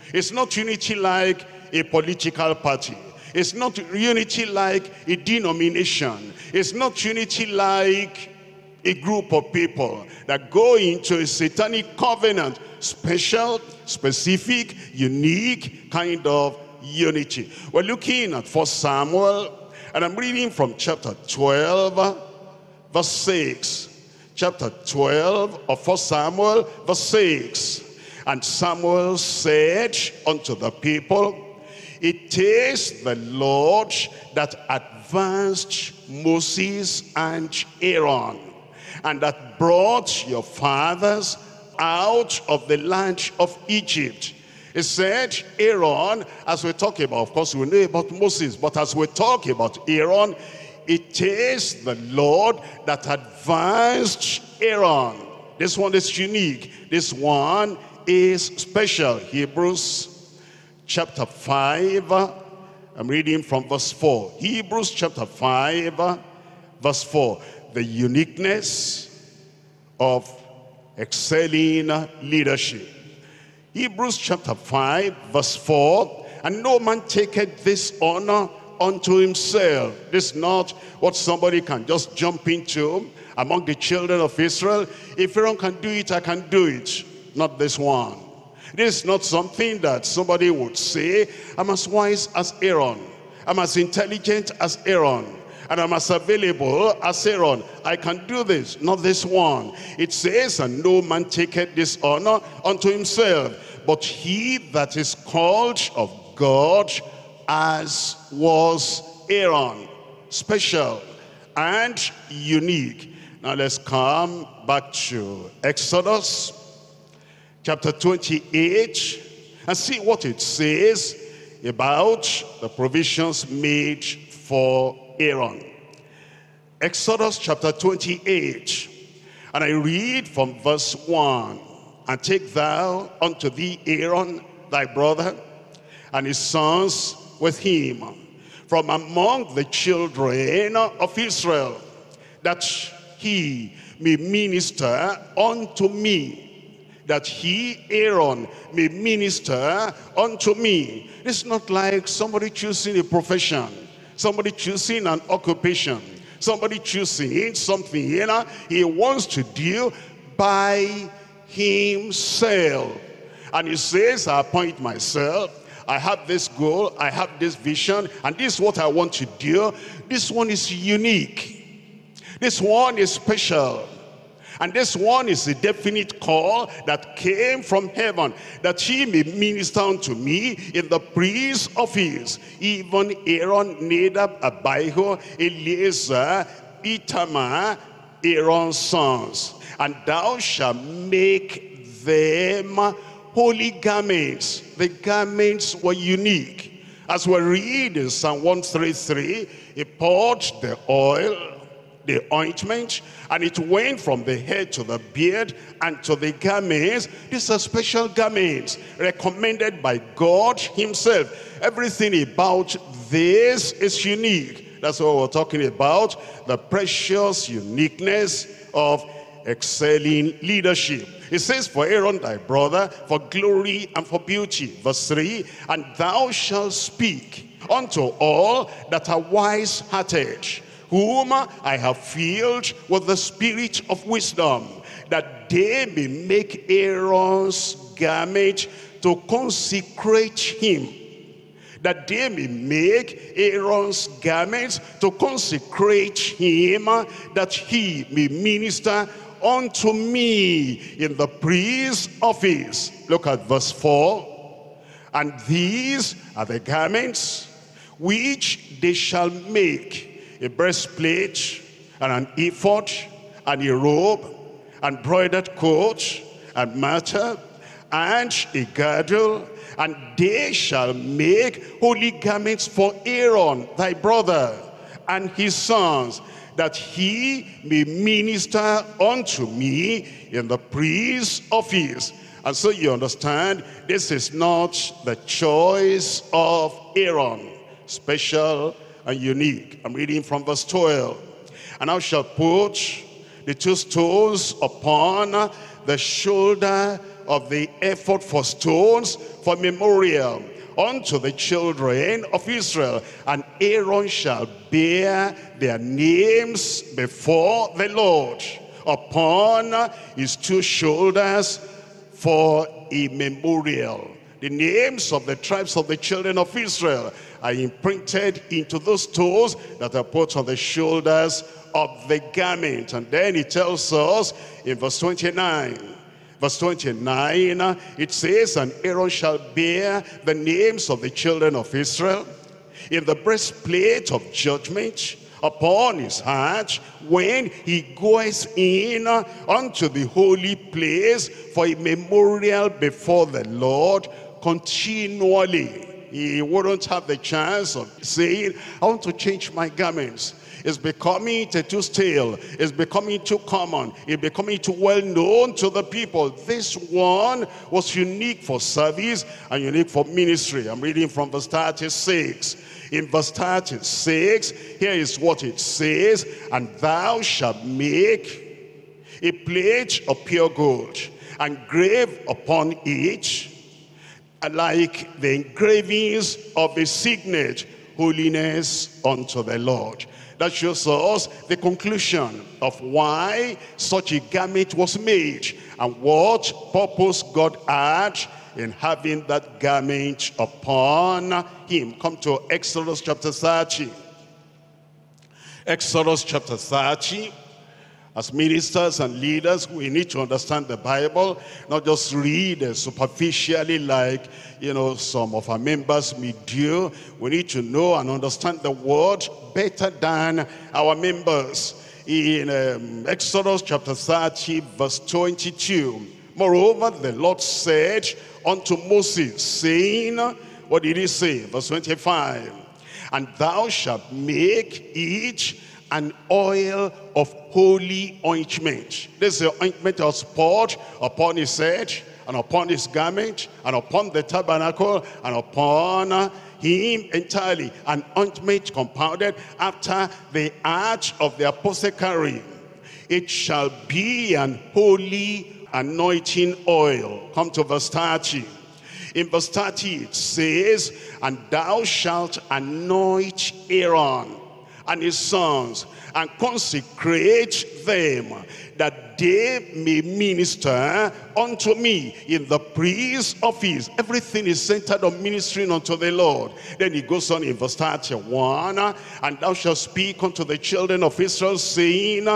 It's not unity like a political party. It's not unity like a denomination. It's not unity like a group of people that go into a satanic covenant. Special, specific, unique kind of unity. We're looking at First Samuel, and I'm reading from chapter twelve, verse six. Chapter twelve of First Samuel, verse six. And Samuel said unto the people, it is the Lord that advanced Moses and Aaron, and that brought your fathers out of the land of Egypt. He said, Aaron, as we talk about, of course we know about Moses, but as we talk about Aaron, it is the Lord that advanced Aaron. This one is unique. This one is special. Hebrews chapter five, I'm reading from verse four. Hebrews chapter five, verse four. The uniqueness of excelling leadership. Hebrews chapter five, verse four. And no man taketh this honor unto himself. This is not what somebody can just jump into among the children of Israel. If Aaron can do it, I can do it. Not this one. This is not something that somebody would say, I'm as wise as Aaron. I'm as intelligent as Aaron. And I'm as available as Aaron. I can do this. Not this one. It says, and no man taketh this honor unto himself, but he that is called of God, as was Aaron. Special and unique. Now let's come back to Exodus chapter twenty-eight and see what it says about the provisions made for Aaron. Exodus chapter twenty-eight, and I read from verse one. And take thou unto thee Aaron thy brother, and his sons with him, from among the children of Israel, that he may minister unto me, that he, Aaron, may minister unto me. It's not like somebody choosing a profession, somebody choosing an occupation, somebody choosing something, you know, he wants to do by himself. And he says, I appoint myself, I have this goal, I have this vision, and this is what I want to do. This one is unique. This one is special. And this one is a definite call that came from heaven, that he may minister unto me in the priest's office. Even Aaron, Nadab, Abihu, Eleazar, Itamar, Aaron's sons. And thou shalt make them holy garments. The garments were unique. As we read in Psalm one thirty-three, he poured the oil, the ointment, and it went from the head to the beard and to the garments. These are special garments recommended by God himself. Everything about this is unique. That's what we're talking about, the precious uniqueness of excelling leadership. It says, for Aaron thy brother, for glory and for beauty. Verse three, and thou shalt speak unto all that are wise-hearted, whom I have filled with the spirit of wisdom, that they may make Aaron's garment to consecrate him. That they may make Aaron's garments to consecrate him, that he may minister unto me in the priest's office. Look at verse four. And these are the garments which they shall make: a breastplate, and an ephod, and a robe, and broidered coat, and mitre, and a girdle. And they shall make holy garments for Aaron thy brother and his sons, that he may minister unto me in the priest's office. And so you understand, this is not the choice of Aaron, special and unique. I'm reading from verse twelve. And thou shalt put the two stones upon the shoulder of the ephod for stones for memorial unto the children of Israel. And Aaron shall bear their names before the Lord upon his two shoulders for a memorial. The names of the tribes of the children of Israel are imprinted into those toes that are put on the shoulders of the garment. And then it tells us in verse twenty-nine, verse twenty-nine, it says, and Aaron shall bear the names of the children of Israel in the breastplate of judgment upon his heart when he goes in unto the holy place for a memorial before the Lord continually. He wouldn't have the chance of saying, I want to change my garments. It's becoming too stale. It's becoming too common. It's becoming too well known to the people. This one was unique for service and unique for ministry. I'm reading from verse thirty-six. In verse thirty-six, here is what it says, and thou shalt make a plate of pure gold, and grave upon it, like the engravings of a signet, holiness unto the Lord. That shows us the conclusion of why such a garment was made and what purpose God had in having that garment upon him. Come to Exodus chapter thirty. Exodus chapter thirty. As ministers and leaders, we need to understand the Bible, not just read uh, superficially like, you know, some of our members may do. We need to know and understand the word better than our members. In um, Exodus chapter thirty, verse twenty-two, moreover, the Lord said unto Moses, saying, what did he say? Verse twenty-five, and thou shalt make it an oil of holy ointment. This is the ointment that was poured upon his head, and upon his garment, and upon the tabernacle, and upon him entirely. An ointment compounded after the arch of the apothecary. It shall be an holy anointing oil. Come to verse thirty. In verse thirty it says, and thou shalt anoint Aaron and his sons, and consecrate them, that they may minister unto me in the priest's office. Everything is centered on ministering unto the Lord. Then he goes on in verse thirty-one, and thou shalt speak unto the children of Israel, saying,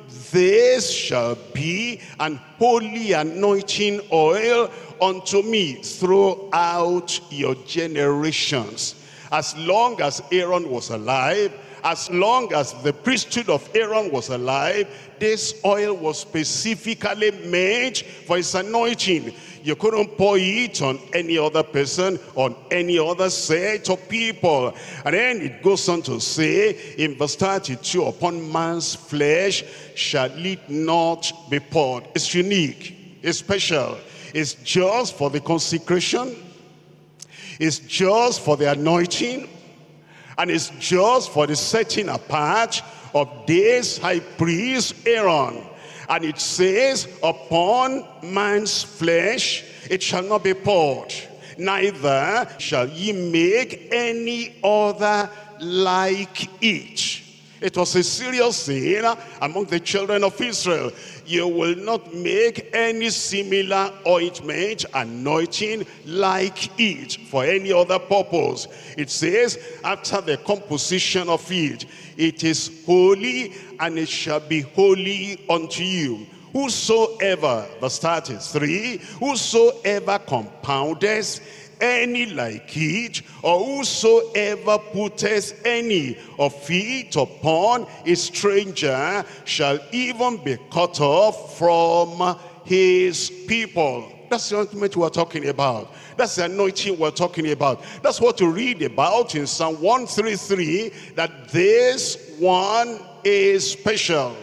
this shall be an holy anointing oil unto me throughout your generations. As long as Aaron was alive, as long as the priesthood of Aaron was alive, this oil was specifically made for his anointing. You couldn't pour it on any other person, on any other set of people. And then it goes on to say in verse thirty-two, upon man's flesh shall it not be poured. It's unique, it's special. It's just for the consecration. It's just for the anointing. And it's just for the setting apart of this high priest Aaron. And it says, upon man's flesh it shall not be poured, neither shall ye make any other like it. It was a serious sin among the children of Israel. You will not make any similar ointment, anointing like it for any other purpose. It says, after the composition of it, it is holy, and it shall be holy unto you. Whosoever, verse thirty-three, whosoever compoundeth any like it, or whosoever putteth any of it upon a stranger, shall even be cut off from his people. That's the ointment we're talking about. That's the anointing we're talking about. That's what you read about in Psalm one thirty-three, that this one is special.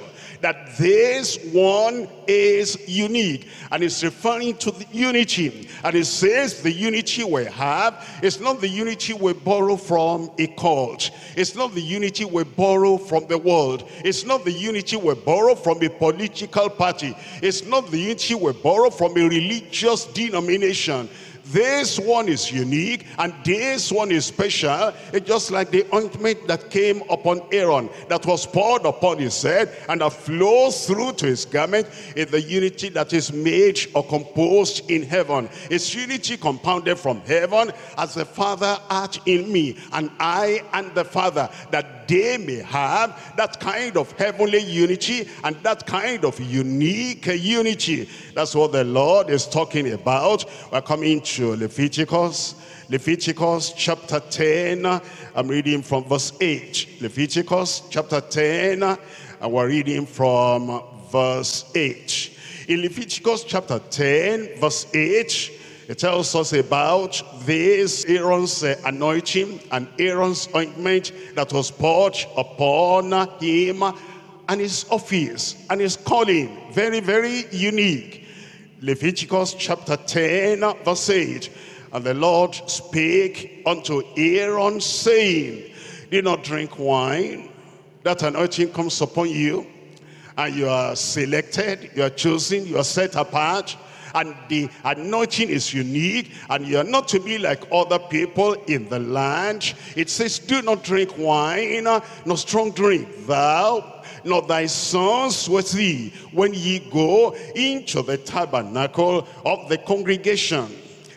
that this one is unique. And it's referring to the unity. And it says the unity we have is not the unity we borrow from a cult. It's not the unity we borrow from the world. It's not the unity we borrow from a political party. It's not the unity we borrow from a religious denomination. This one is unique, and this one is special. It's just like the ointment that came upon Aaron, that was poured upon his head, and that flows through to his garment, is the unity that is made or composed in heaven. It's unity compounded from heaven, as the Father art in me, and I and the Father, that they may have that kind of heavenly unity and that kind of unique unity. That's what the Lord is talking about. We're coming to Leviticus, Leviticus chapter ten. I'm reading from verse eight. Leviticus chapter ten, and we're reading from verse eight. In Leviticus chapter ten, verse eight, it tells us about this Aaron's uh, anointing and Aaron's ointment that was poured upon him, and his office and his calling. Very, very unique. Leviticus chapter ten, verse eight. And the Lord spake unto Aaron, saying, do not drink wine. That anointing comes upon you, and you are selected, you are chosen, you are set apart. And the anointing is unique, and you are not to be like other people in the land. It says, do not drink wine, nor strong drink, thou, nor thy sons with thee, when ye go into the tabernacle of the congregation,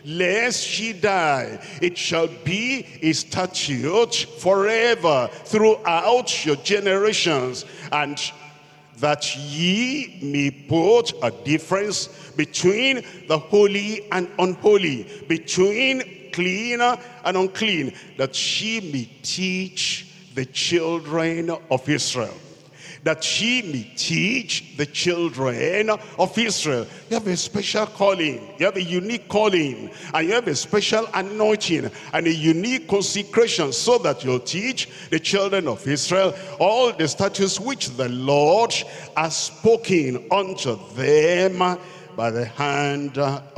lest ye die. It shall be a statute forever throughout your generations, and that ye may put a difference between the holy and unholy, between clean and unclean, that ye may teach the children of Israel. That ye may teach the children of Israel. You have a special calling, you have a unique calling, and you have a special anointing and a unique consecration, so that you'll teach the children of Israel all the statutes which the Lord has spoken unto them by the hand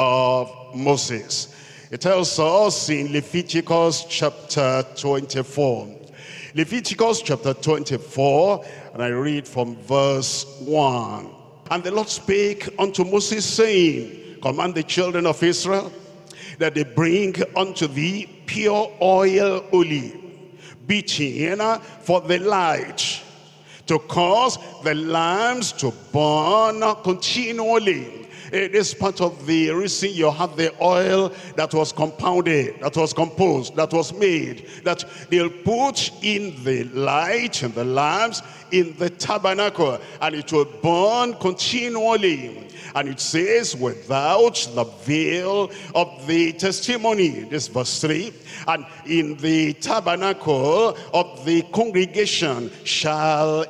of Moses. It tells us in Leviticus chapter twenty-four. Leviticus chapter twenty-four, and I read from verse one. And the Lord spake unto Moses, saying, command the children of Israel that they bring unto thee pure oil only, beaten for the light, to cause the lamps to burn continually. It is part of the reason you have the oil that was compounded, that was composed, that was made, that they'll put in the light and the lamps in the tabernacle, and it will burn continually. And it says, without the veil of the testimony, this verse three, and in the tabernacle of the congregation shall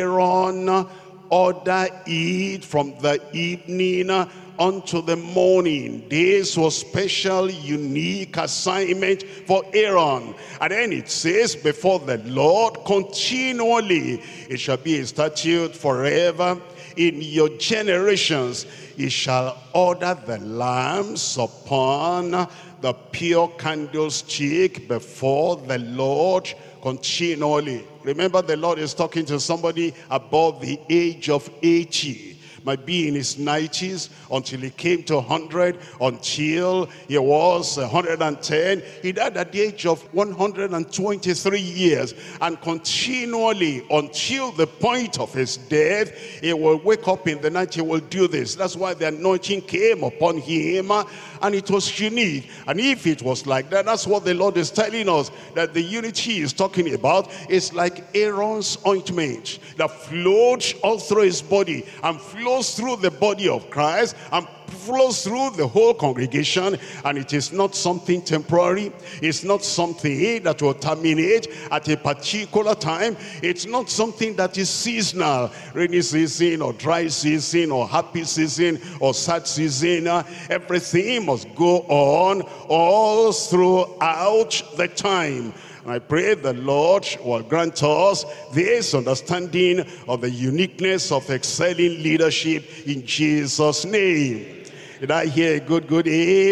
Aaron order it from the evening unto the morning. This was special, unique assignment for Aaron. And then it says, before the Lord continually, it shall be a statute forever in your generations. He shall order the lamps upon the pure candlestick before the Lord continually. Remember, the Lord is talking to somebody above the age of eighty. Might be in his nineties, until he came to one hundred, until he was one hundred ten. He died at the age of one hundred twenty-three years, and continually until the point of his death, he will wake up in the night, he will do this. That's why the anointing came upon him, and it was unique. And if it was like that, that's what the Lord is telling us, that the unity he's talking about is like Aaron's ointment that flowed all through his body and flowed through the body of Christ and flows through the whole congregation. And it is not something temporary. It's not something that will terminate at a particular time. It's not something that is seasonal, rainy season or dry season or happy season or sad season. Everything must go on all throughout the time. And I pray the Lord will grant us this understanding of the uniqueness of excelling leadership in Jesus' name. Did I hear a good, good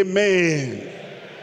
amen?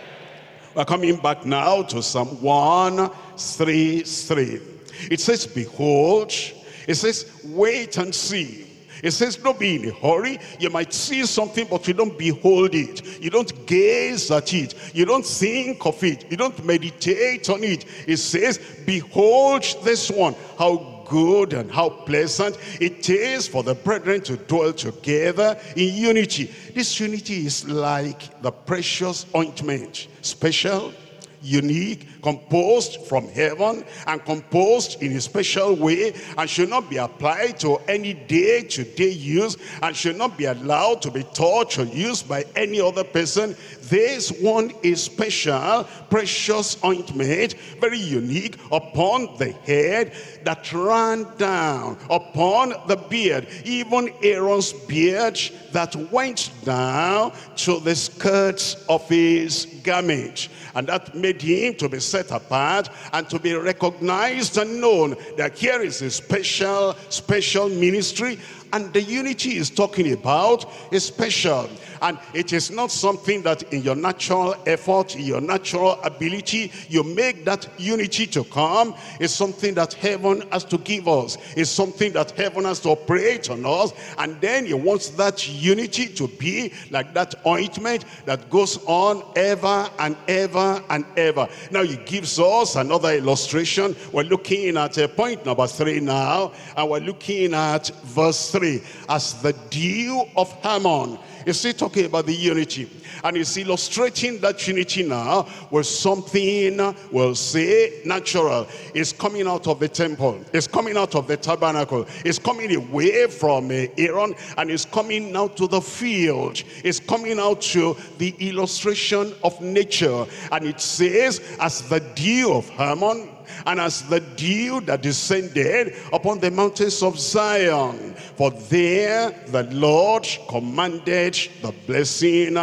We're coming back now to Psalm one thirty-three. It says, behold, it says, wait and see. It says, don't be in a hurry. You might see something, but you don't behold it. You don't gaze at it. You don't think of it. You don't meditate on it. It says, behold this one, how good and how pleasant it is for the brethren to dwell together in unity. This unity is like the precious ointment, special, unique, composed from heaven and composed in a special way, and should not be applied to any day-to-day use, and should not be allowed to be touched or used by any other person. This one is special, precious ointment, very unique, upon the head, that ran down upon the beard, even Aaron's beard that went down to the skirts of his garment. And that made him to be set apart and to be recognized and known that here is a special, special ministry. And the unity is talking about is special. And it is not something that in your natural effort, in your natural ability, you make that unity to come. It's something that heaven has to give us. It's something that heaven has to operate on us. And then he wants that unity to be like that ointment that goes on ever and ever and ever. Now he gives us another illustration. We're looking at uh, point number three now. And we're looking at verse three. As the dew of Hermon. Is he talking about the unity? And he's illustrating that unity now with something, we'll say, natural. It's coming out of the temple. It's coming out of the tabernacle. It's coming away from uh, Aaron, and it's coming now to the field. It's coming out to the illustration of nature. And it says, as the dew of Hermon, and as the dew that descended upon the mountains of Zion. For there the Lord commanded the blessing,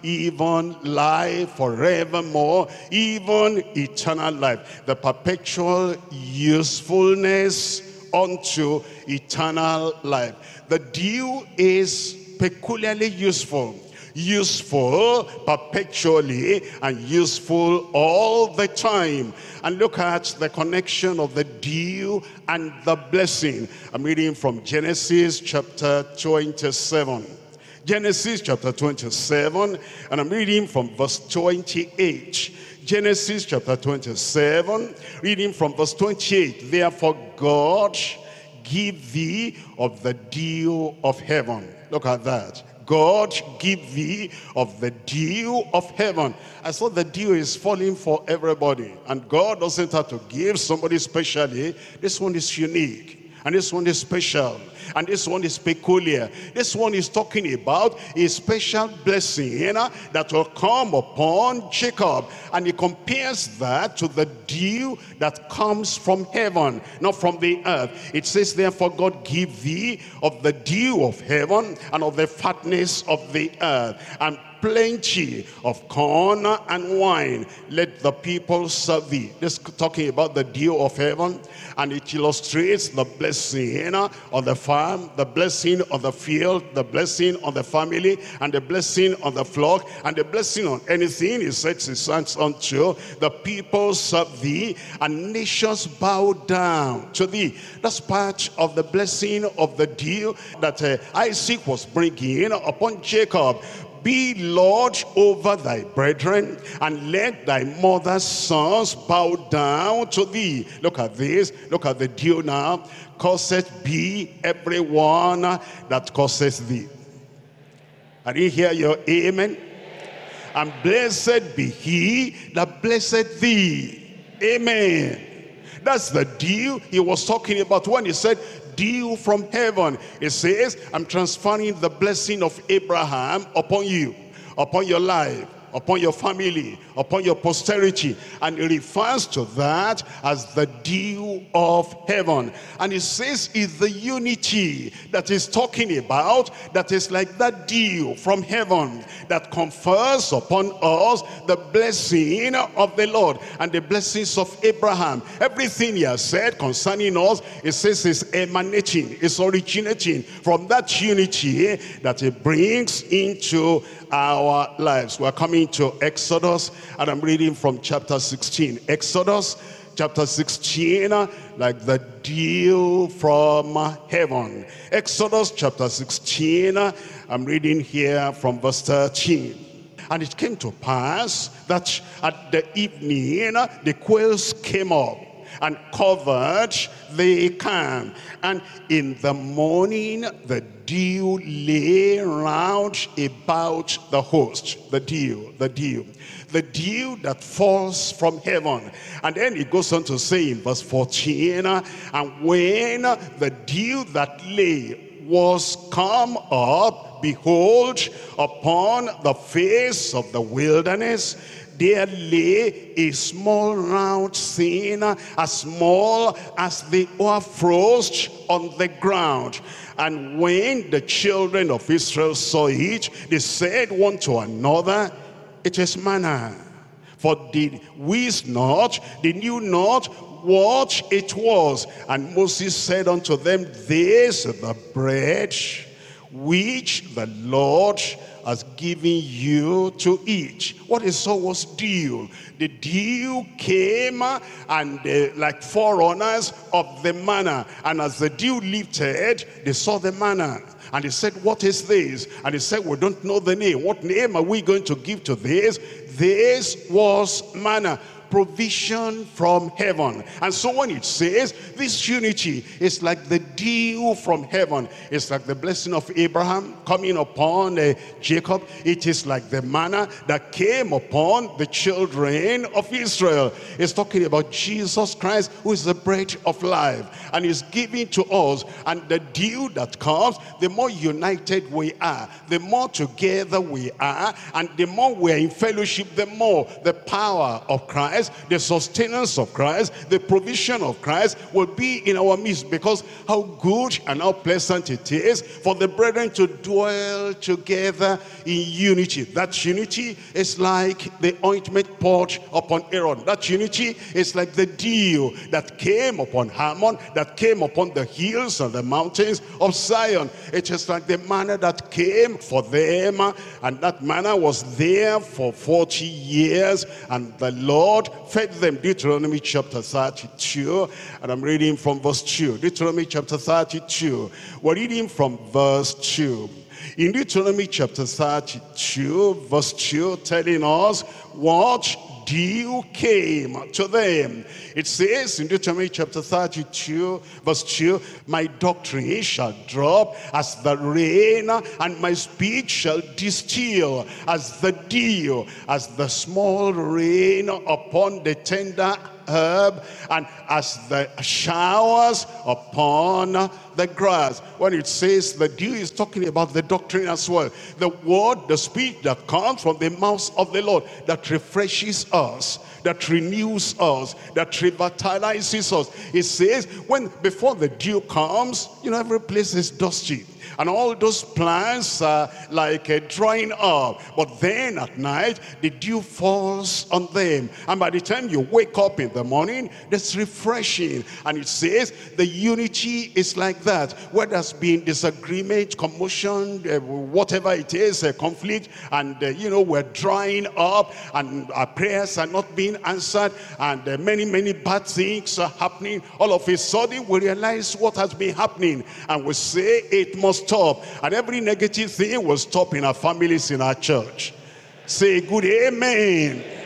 even life forevermore, even eternal life, the perpetual usefulness unto eternal life. The dew is peculiarly useful. Useful perpetually and useful all the time. And look at the connection of the dew and the blessing. I'm reading from Genesis chapter twenty-seven. Genesis chapter twenty-seven, and I'm reading from verse twenty-eight. Genesis chapter twenty-seven, reading from verse twenty-eight. Therefore God give thee of the dew of heaven. Look at that. God give thee of the dew of heaven. I thought the dew is falling for everybody. And God doesn't have to give somebody specially. This one is unique. And this one is special. And this one is peculiar. This one is talking about a special blessing that will come upon Jacob. And he compares that to the dew that comes from heaven, not from the earth. It says, therefore God give thee of the dew of heaven and of the fatness of the earth, and plenty of corn and wine. Let the people serve thee. This is talking about the dew of heaven, and it illustrates the blessing on the farm, the blessing on the field, the blessing on the family, and the blessing on the flock, and the blessing on anything he sets his hands unto. The people serve thee, and nations bow down to thee. That's part of the blessing of the dew that uh, Isaac was bringing upon Jacob. Be Lord over thy brethren, and let thy mother's sons bow down to thee. Look at this. Look at the dew now. Cursed be everyone that curses thee. I didn't hear your amen. And blessed be he that blessed thee. Amen. That's the dew he was talking about when he said, dew from heaven. It says, I'm transferring the blessing of Abraham upon you, upon your life, upon your family, upon your posterity. And it refers to that as the dew of heaven. And it says it's the unity that is talking about, that is like that dew from heaven that confers upon us the blessing of the Lord and the blessings of Abraham. Everything he has said concerning us, it says is emanating, is originating from that unity that it brings into our lives. We're coming to Exodus, and I'm reading from chapter sixteen. Exodus chapter sixteen, like the dew from heaven. Exodus chapter sixteen, I'm reading here from verse thirteen. And it came to pass that at the evening the quails came up and covered the camp, and in the morning the dew lay round about the host. The dew, the dew, the dew that falls from heaven. And then it goes on to say in verse fourteen, and when the dew that lay was come up, behold, upon the face of the wilderness, there lay a small round thing, as small as the hoarfrost on the ground. And when the children of Israel saw it, they said one to another, it is manna. For did we not, they knew not what it was. And Moses said unto them, this is the bread which the Lord has given you to eat. What they saw was dew. The dew came and uh, like forerunners of the manna. And as the dew lifted, they saw the manna. And they said, what is this? And they said, we don't know the name. What name are we going to give to this? This was manna. Provision from heaven. And so when it says this unity is like the dew from heaven, it's like the blessing of Abraham coming upon uh, Jacob. It is like the manna that came upon the children of Israel. It's talking about Jesus Christ, who is the bread of life, and is given to us. And the dew that comes, the more united we are, the more together we are, and the more we are in fellowship, the more the power of Christ, the sustenance of Christ, the provision of Christ will be in our midst. Because how good and how pleasant it is for the brethren to dwell together in unity. That unity is like the ointment poured upon Aaron. That unity is like the dew that came upon Hammon, that came upon the hills and the mountains of Zion. It is like the manna that came for them, and that manna was there for forty years, and the Lord fed them. Deuteronomy chapter thirty-two, and I'm reading from verse two. Deuteronomy chapter thirty-two, we're reading from verse two. In Deuteronomy chapter thirty-two, verse two, telling us what dew came to them. It says in Deuteronomy chapter thirty-two, verse two, my doctrine shall drop as the rain, and my speech shall distill as the dew, as the small rain upon the tender herb, and as the showers upon the grass. When it says the dew, is talking about the doctrine as well. The word, the speech that comes from the mouth of the Lord, that refreshes us, that renews us, that revitalizes us. It says, when before the dew comes, you know, every place is dusty, and all those plants are like uh, drying up. But then at night, the dew falls on them. And by the time you wake up in the morning, that's refreshing. And it says the unity is like that. Where there's been disagreement, commotion, uh, whatever it is, uh, conflict, and uh, you know, we're drying up, and our prayers are not being answered, and uh, many, many bad things are happening. All of a sudden, we realize what has been happening, and we say it must stop. And every negative thing will stop in our families, in our church. Say good amen.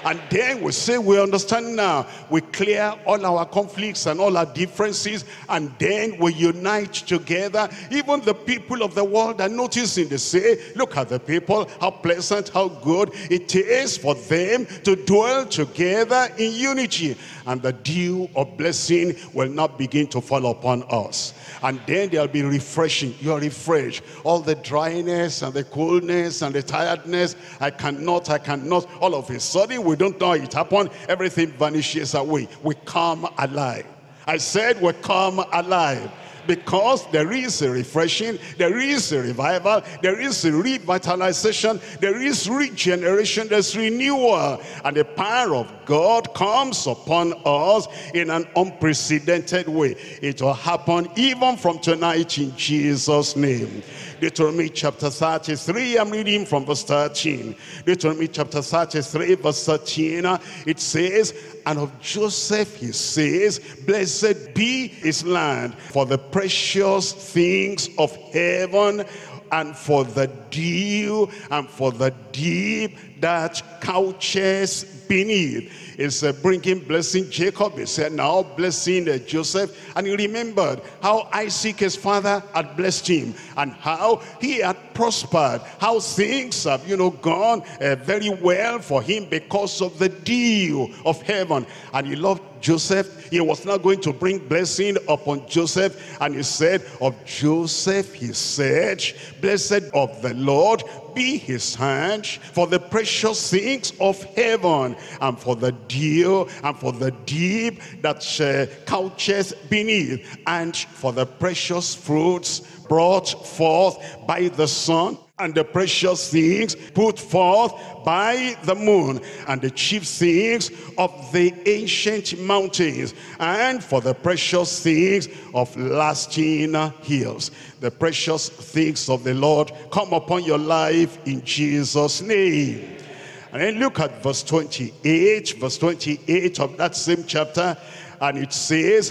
And then we say, we understand now. We clear all our conflicts and all our differences, and then we unite together. Even the people of the world are noticing. They say, look at the people, how pleasant, how good it is for them to dwell together in unity. And the dew of blessing will not begin to fall upon us. And then there'll be refreshing. You're refreshed. All the dryness and the coolness and the tiredness, I cannot, I cannot. All of a sudden, we don't know it happened. Everything vanishes away. We come alive. I said we come alive. Because there is a refreshing, there is a revival, there is a revitalization, there is regeneration, there's renewal. And the power of God comes upon us in an unprecedented way. It will happen even from tonight in Jesus' name. Deuteronomy chapter thirty-three, I'm reading from verse thirteen. Deuteronomy chapter thirty-three, verse thirteen, it says, and of Joseph he says, blessed be his land for the precious things of heaven, and for the dew, and for the deep that couches beneath. Is uh, bringing blessing Jacob. He said, now blessing uh, Joseph. And he remembered how Isaac, his father, had blessed him, and how he had prospered, how things have, you know, gone uh, very well for him because of the dew of heaven. And he loved Joseph. He was not going to bring blessing upon Joseph. And he said, of Joseph, he said, blessed of the Lord be his hand for the precious things of heaven, and for the dew, and for the deep that uh, couches beneath, and for the precious fruits brought forth by the sun, and the precious things put forth by the moon, and the chief things of the ancient mountains, and for the precious things of lasting hills. The precious things of the Lord come upon your life in Jesus' name. And then look at verse twenty-eight, verse twenty-eight of that same chapter, and it says,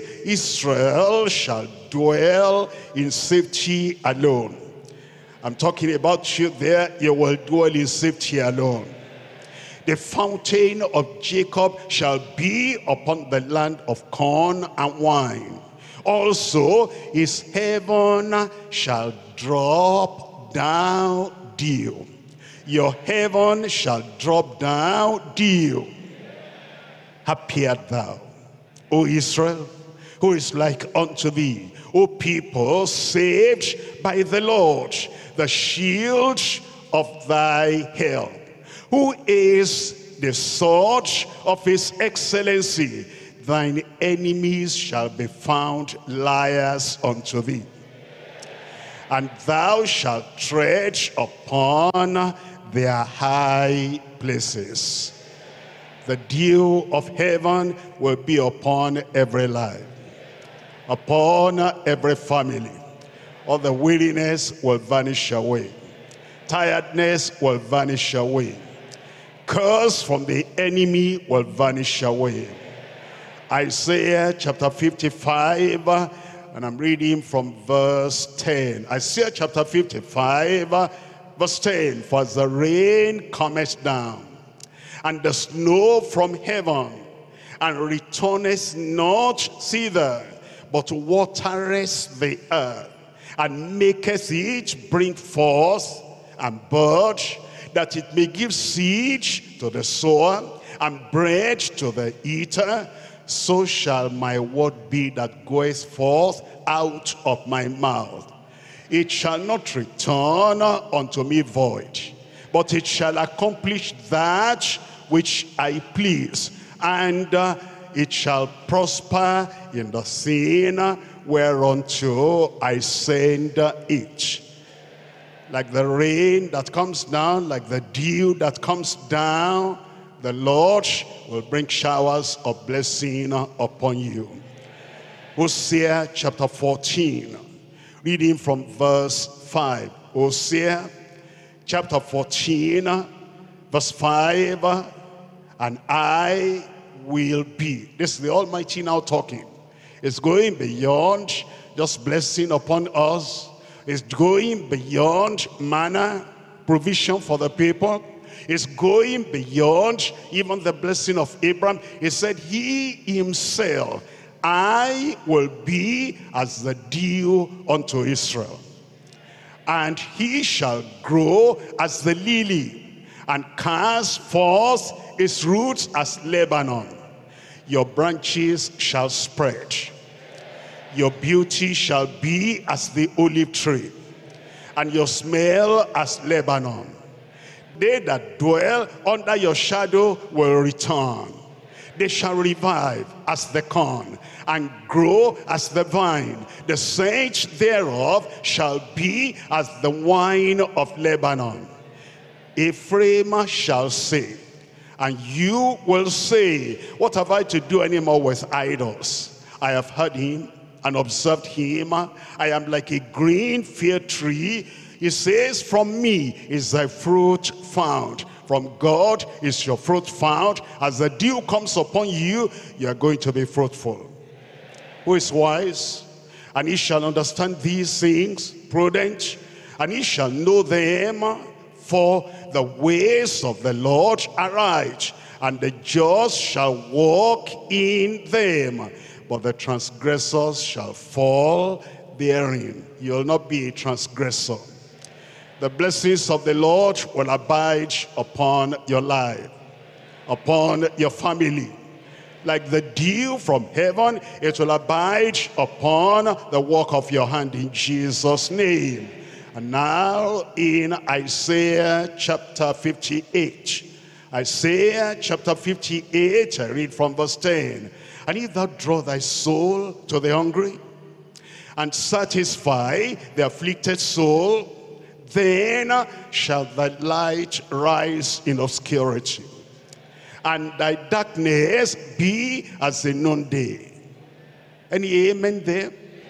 Israel shall dwell in safety alone. I'm talking about you there. You will dwell in safety alone. The fountain of Jacob shall be upon the land of corn and wine. Also his heaven shall drop down dew. Your heaven shall drop down dew. Happy art thou, O Israel, who is like unto thee, O people saved by the Lord, the shield of thy help, who is the sword of his excellency. Thine enemies shall be found liars unto thee, and thou shalt tread upon their high places. The dew of heaven will be upon every life, upon every family. All the weariness will vanish away. Tiredness will vanish away. Curse from the enemy will vanish away. Isaiah chapter fifty-five, and I'm reading from verse ten. Isaiah chapter fifty-five, verse ten. For as the rain cometh down, and the snow from heaven, and returneth not thither, but watereth the earth, and maketh it bring forth and bud, that it may give seed to the sower, and bread to the eater, so shall my word be that goeth forth out of my mouth. It shall not return unto me void, but it shall accomplish that which I please, and uh, it shall prosper in the thing whereunto I send it. Like the rain that comes down, like the dew that comes down, the Lord will bring showers of blessing upon you. Hosea chapter fourteen, reading from verse five. Hosea chapter fourteen, verse five. And I will be. This is the Almighty now talking. It's going beyond just blessing upon us. It's going beyond manna, provision for the people. is going beyond even the blessing of Abraham. He said, he himself, I will be as the dew unto Israel. And he shall grow as the lily, and cast forth his roots as Lebanon. Your branches shall spread. Your beauty shall be as the olive tree, and your smell as Lebanon. They that dwell under your shadow will return. They shall revive as the corn, and grow as the vine. The saints thereof shall be as the wine of Lebanon. Ephraim shall say, and you will say, what have I to do anymore with idols? I have heard him and observed him. I am like a green fir tree. He says, from me is thy fruit found. From God is your fruit found. As the dew comes upon you, you are going to be fruitful. Who is wise? And he shall understand these things, prudent, and he shall know them. For the ways of the Lord are right, and the just shall walk in them, but the transgressors shall fall therein. You will not be a transgressor. The blessings of the Lord will abide upon your life, upon your family. Like the dew from heaven, it will abide upon the work of your hand in Jesus' name. And now in Isaiah chapter fifty-eight. Isaiah chapter fifty-eight, I read from verse ten. And if thou draw thy soul to the hungry, and satisfy the afflicted soul, then shall thy light rise in obscurity, and thy darkness be as the noonday. Any amen there?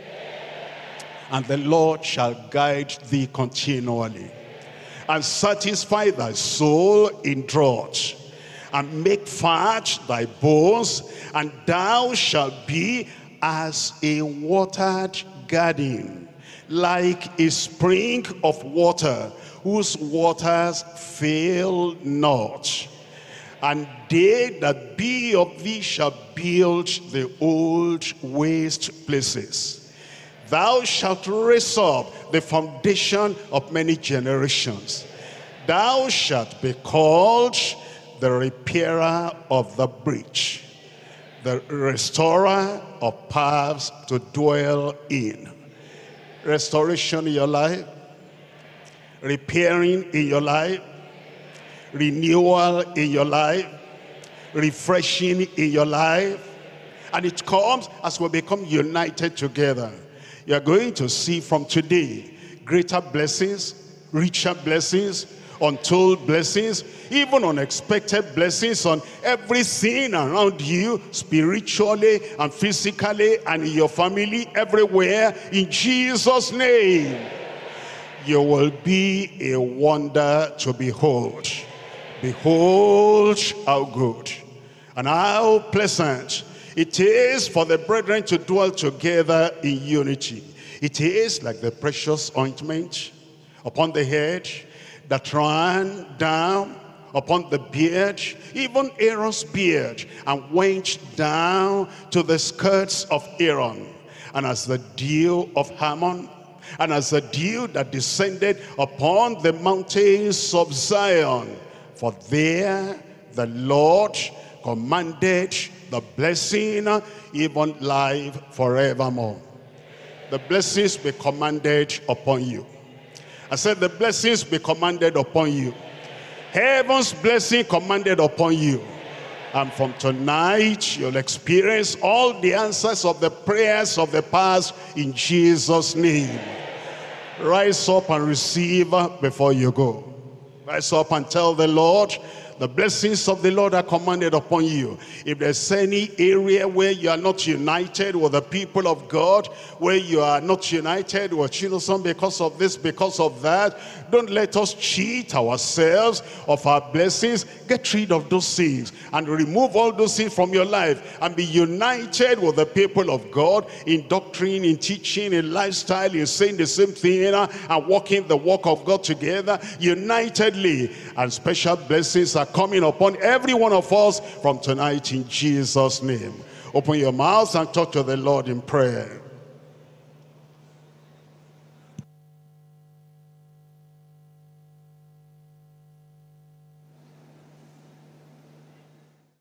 And the Lord shall guide thee continually, and satisfy thy soul in drought, and make fat thy bones, and thou shalt be as a watered garden, like a spring of water, whose waters fail not. And they that be of thee shall build the old waste places. Thou shalt raise up the foundation of many generations. Thou shalt be called the repairer of the breach, the restorer of paths to dwell in. Restoration in your life, repairing in your life, renewal in your life, refreshing in your life. And it comes as we become united together. You are going to see from today greater blessings, richer blessings, untold blessings, even unexpected blessings on everything around you, spiritually and physically, and in your family, everywhere, in Jesus' name. You will be a wonder to behold. Behold how good and how pleasant it is for the brethren to dwell together in unity. It is like the precious ointment upon the head that ran down upon the beard, even Aaron's beard, and went down to the skirts of Aaron. And as the dew of Hermon, and as the dew that descended upon the mountains of Zion, for there the Lord commanded the blessing, even life forevermore. The blessings be commanded upon you. I said the blessings be commanded upon you. Heaven's blessing commanded upon you. And from tonight, you'll experience all the answers of the prayers of the past in Jesus' name. Rise up and receive before you go. Rise up and tell the Lord, the blessings of the Lord are commanded upon you. If there's any area where you are not united with the people of God, where you are not united with children because of this, because of that, don't let us cheat ourselves of our blessings. Get rid of those things and remove all those things from your life and be united with the people of God in doctrine, in teaching, in lifestyle, in saying the same thing and walking the walk of God together unitedly. And special blessings are coming upon every one of us from tonight in Jesus' name. Open your mouths and talk to the Lord in prayer.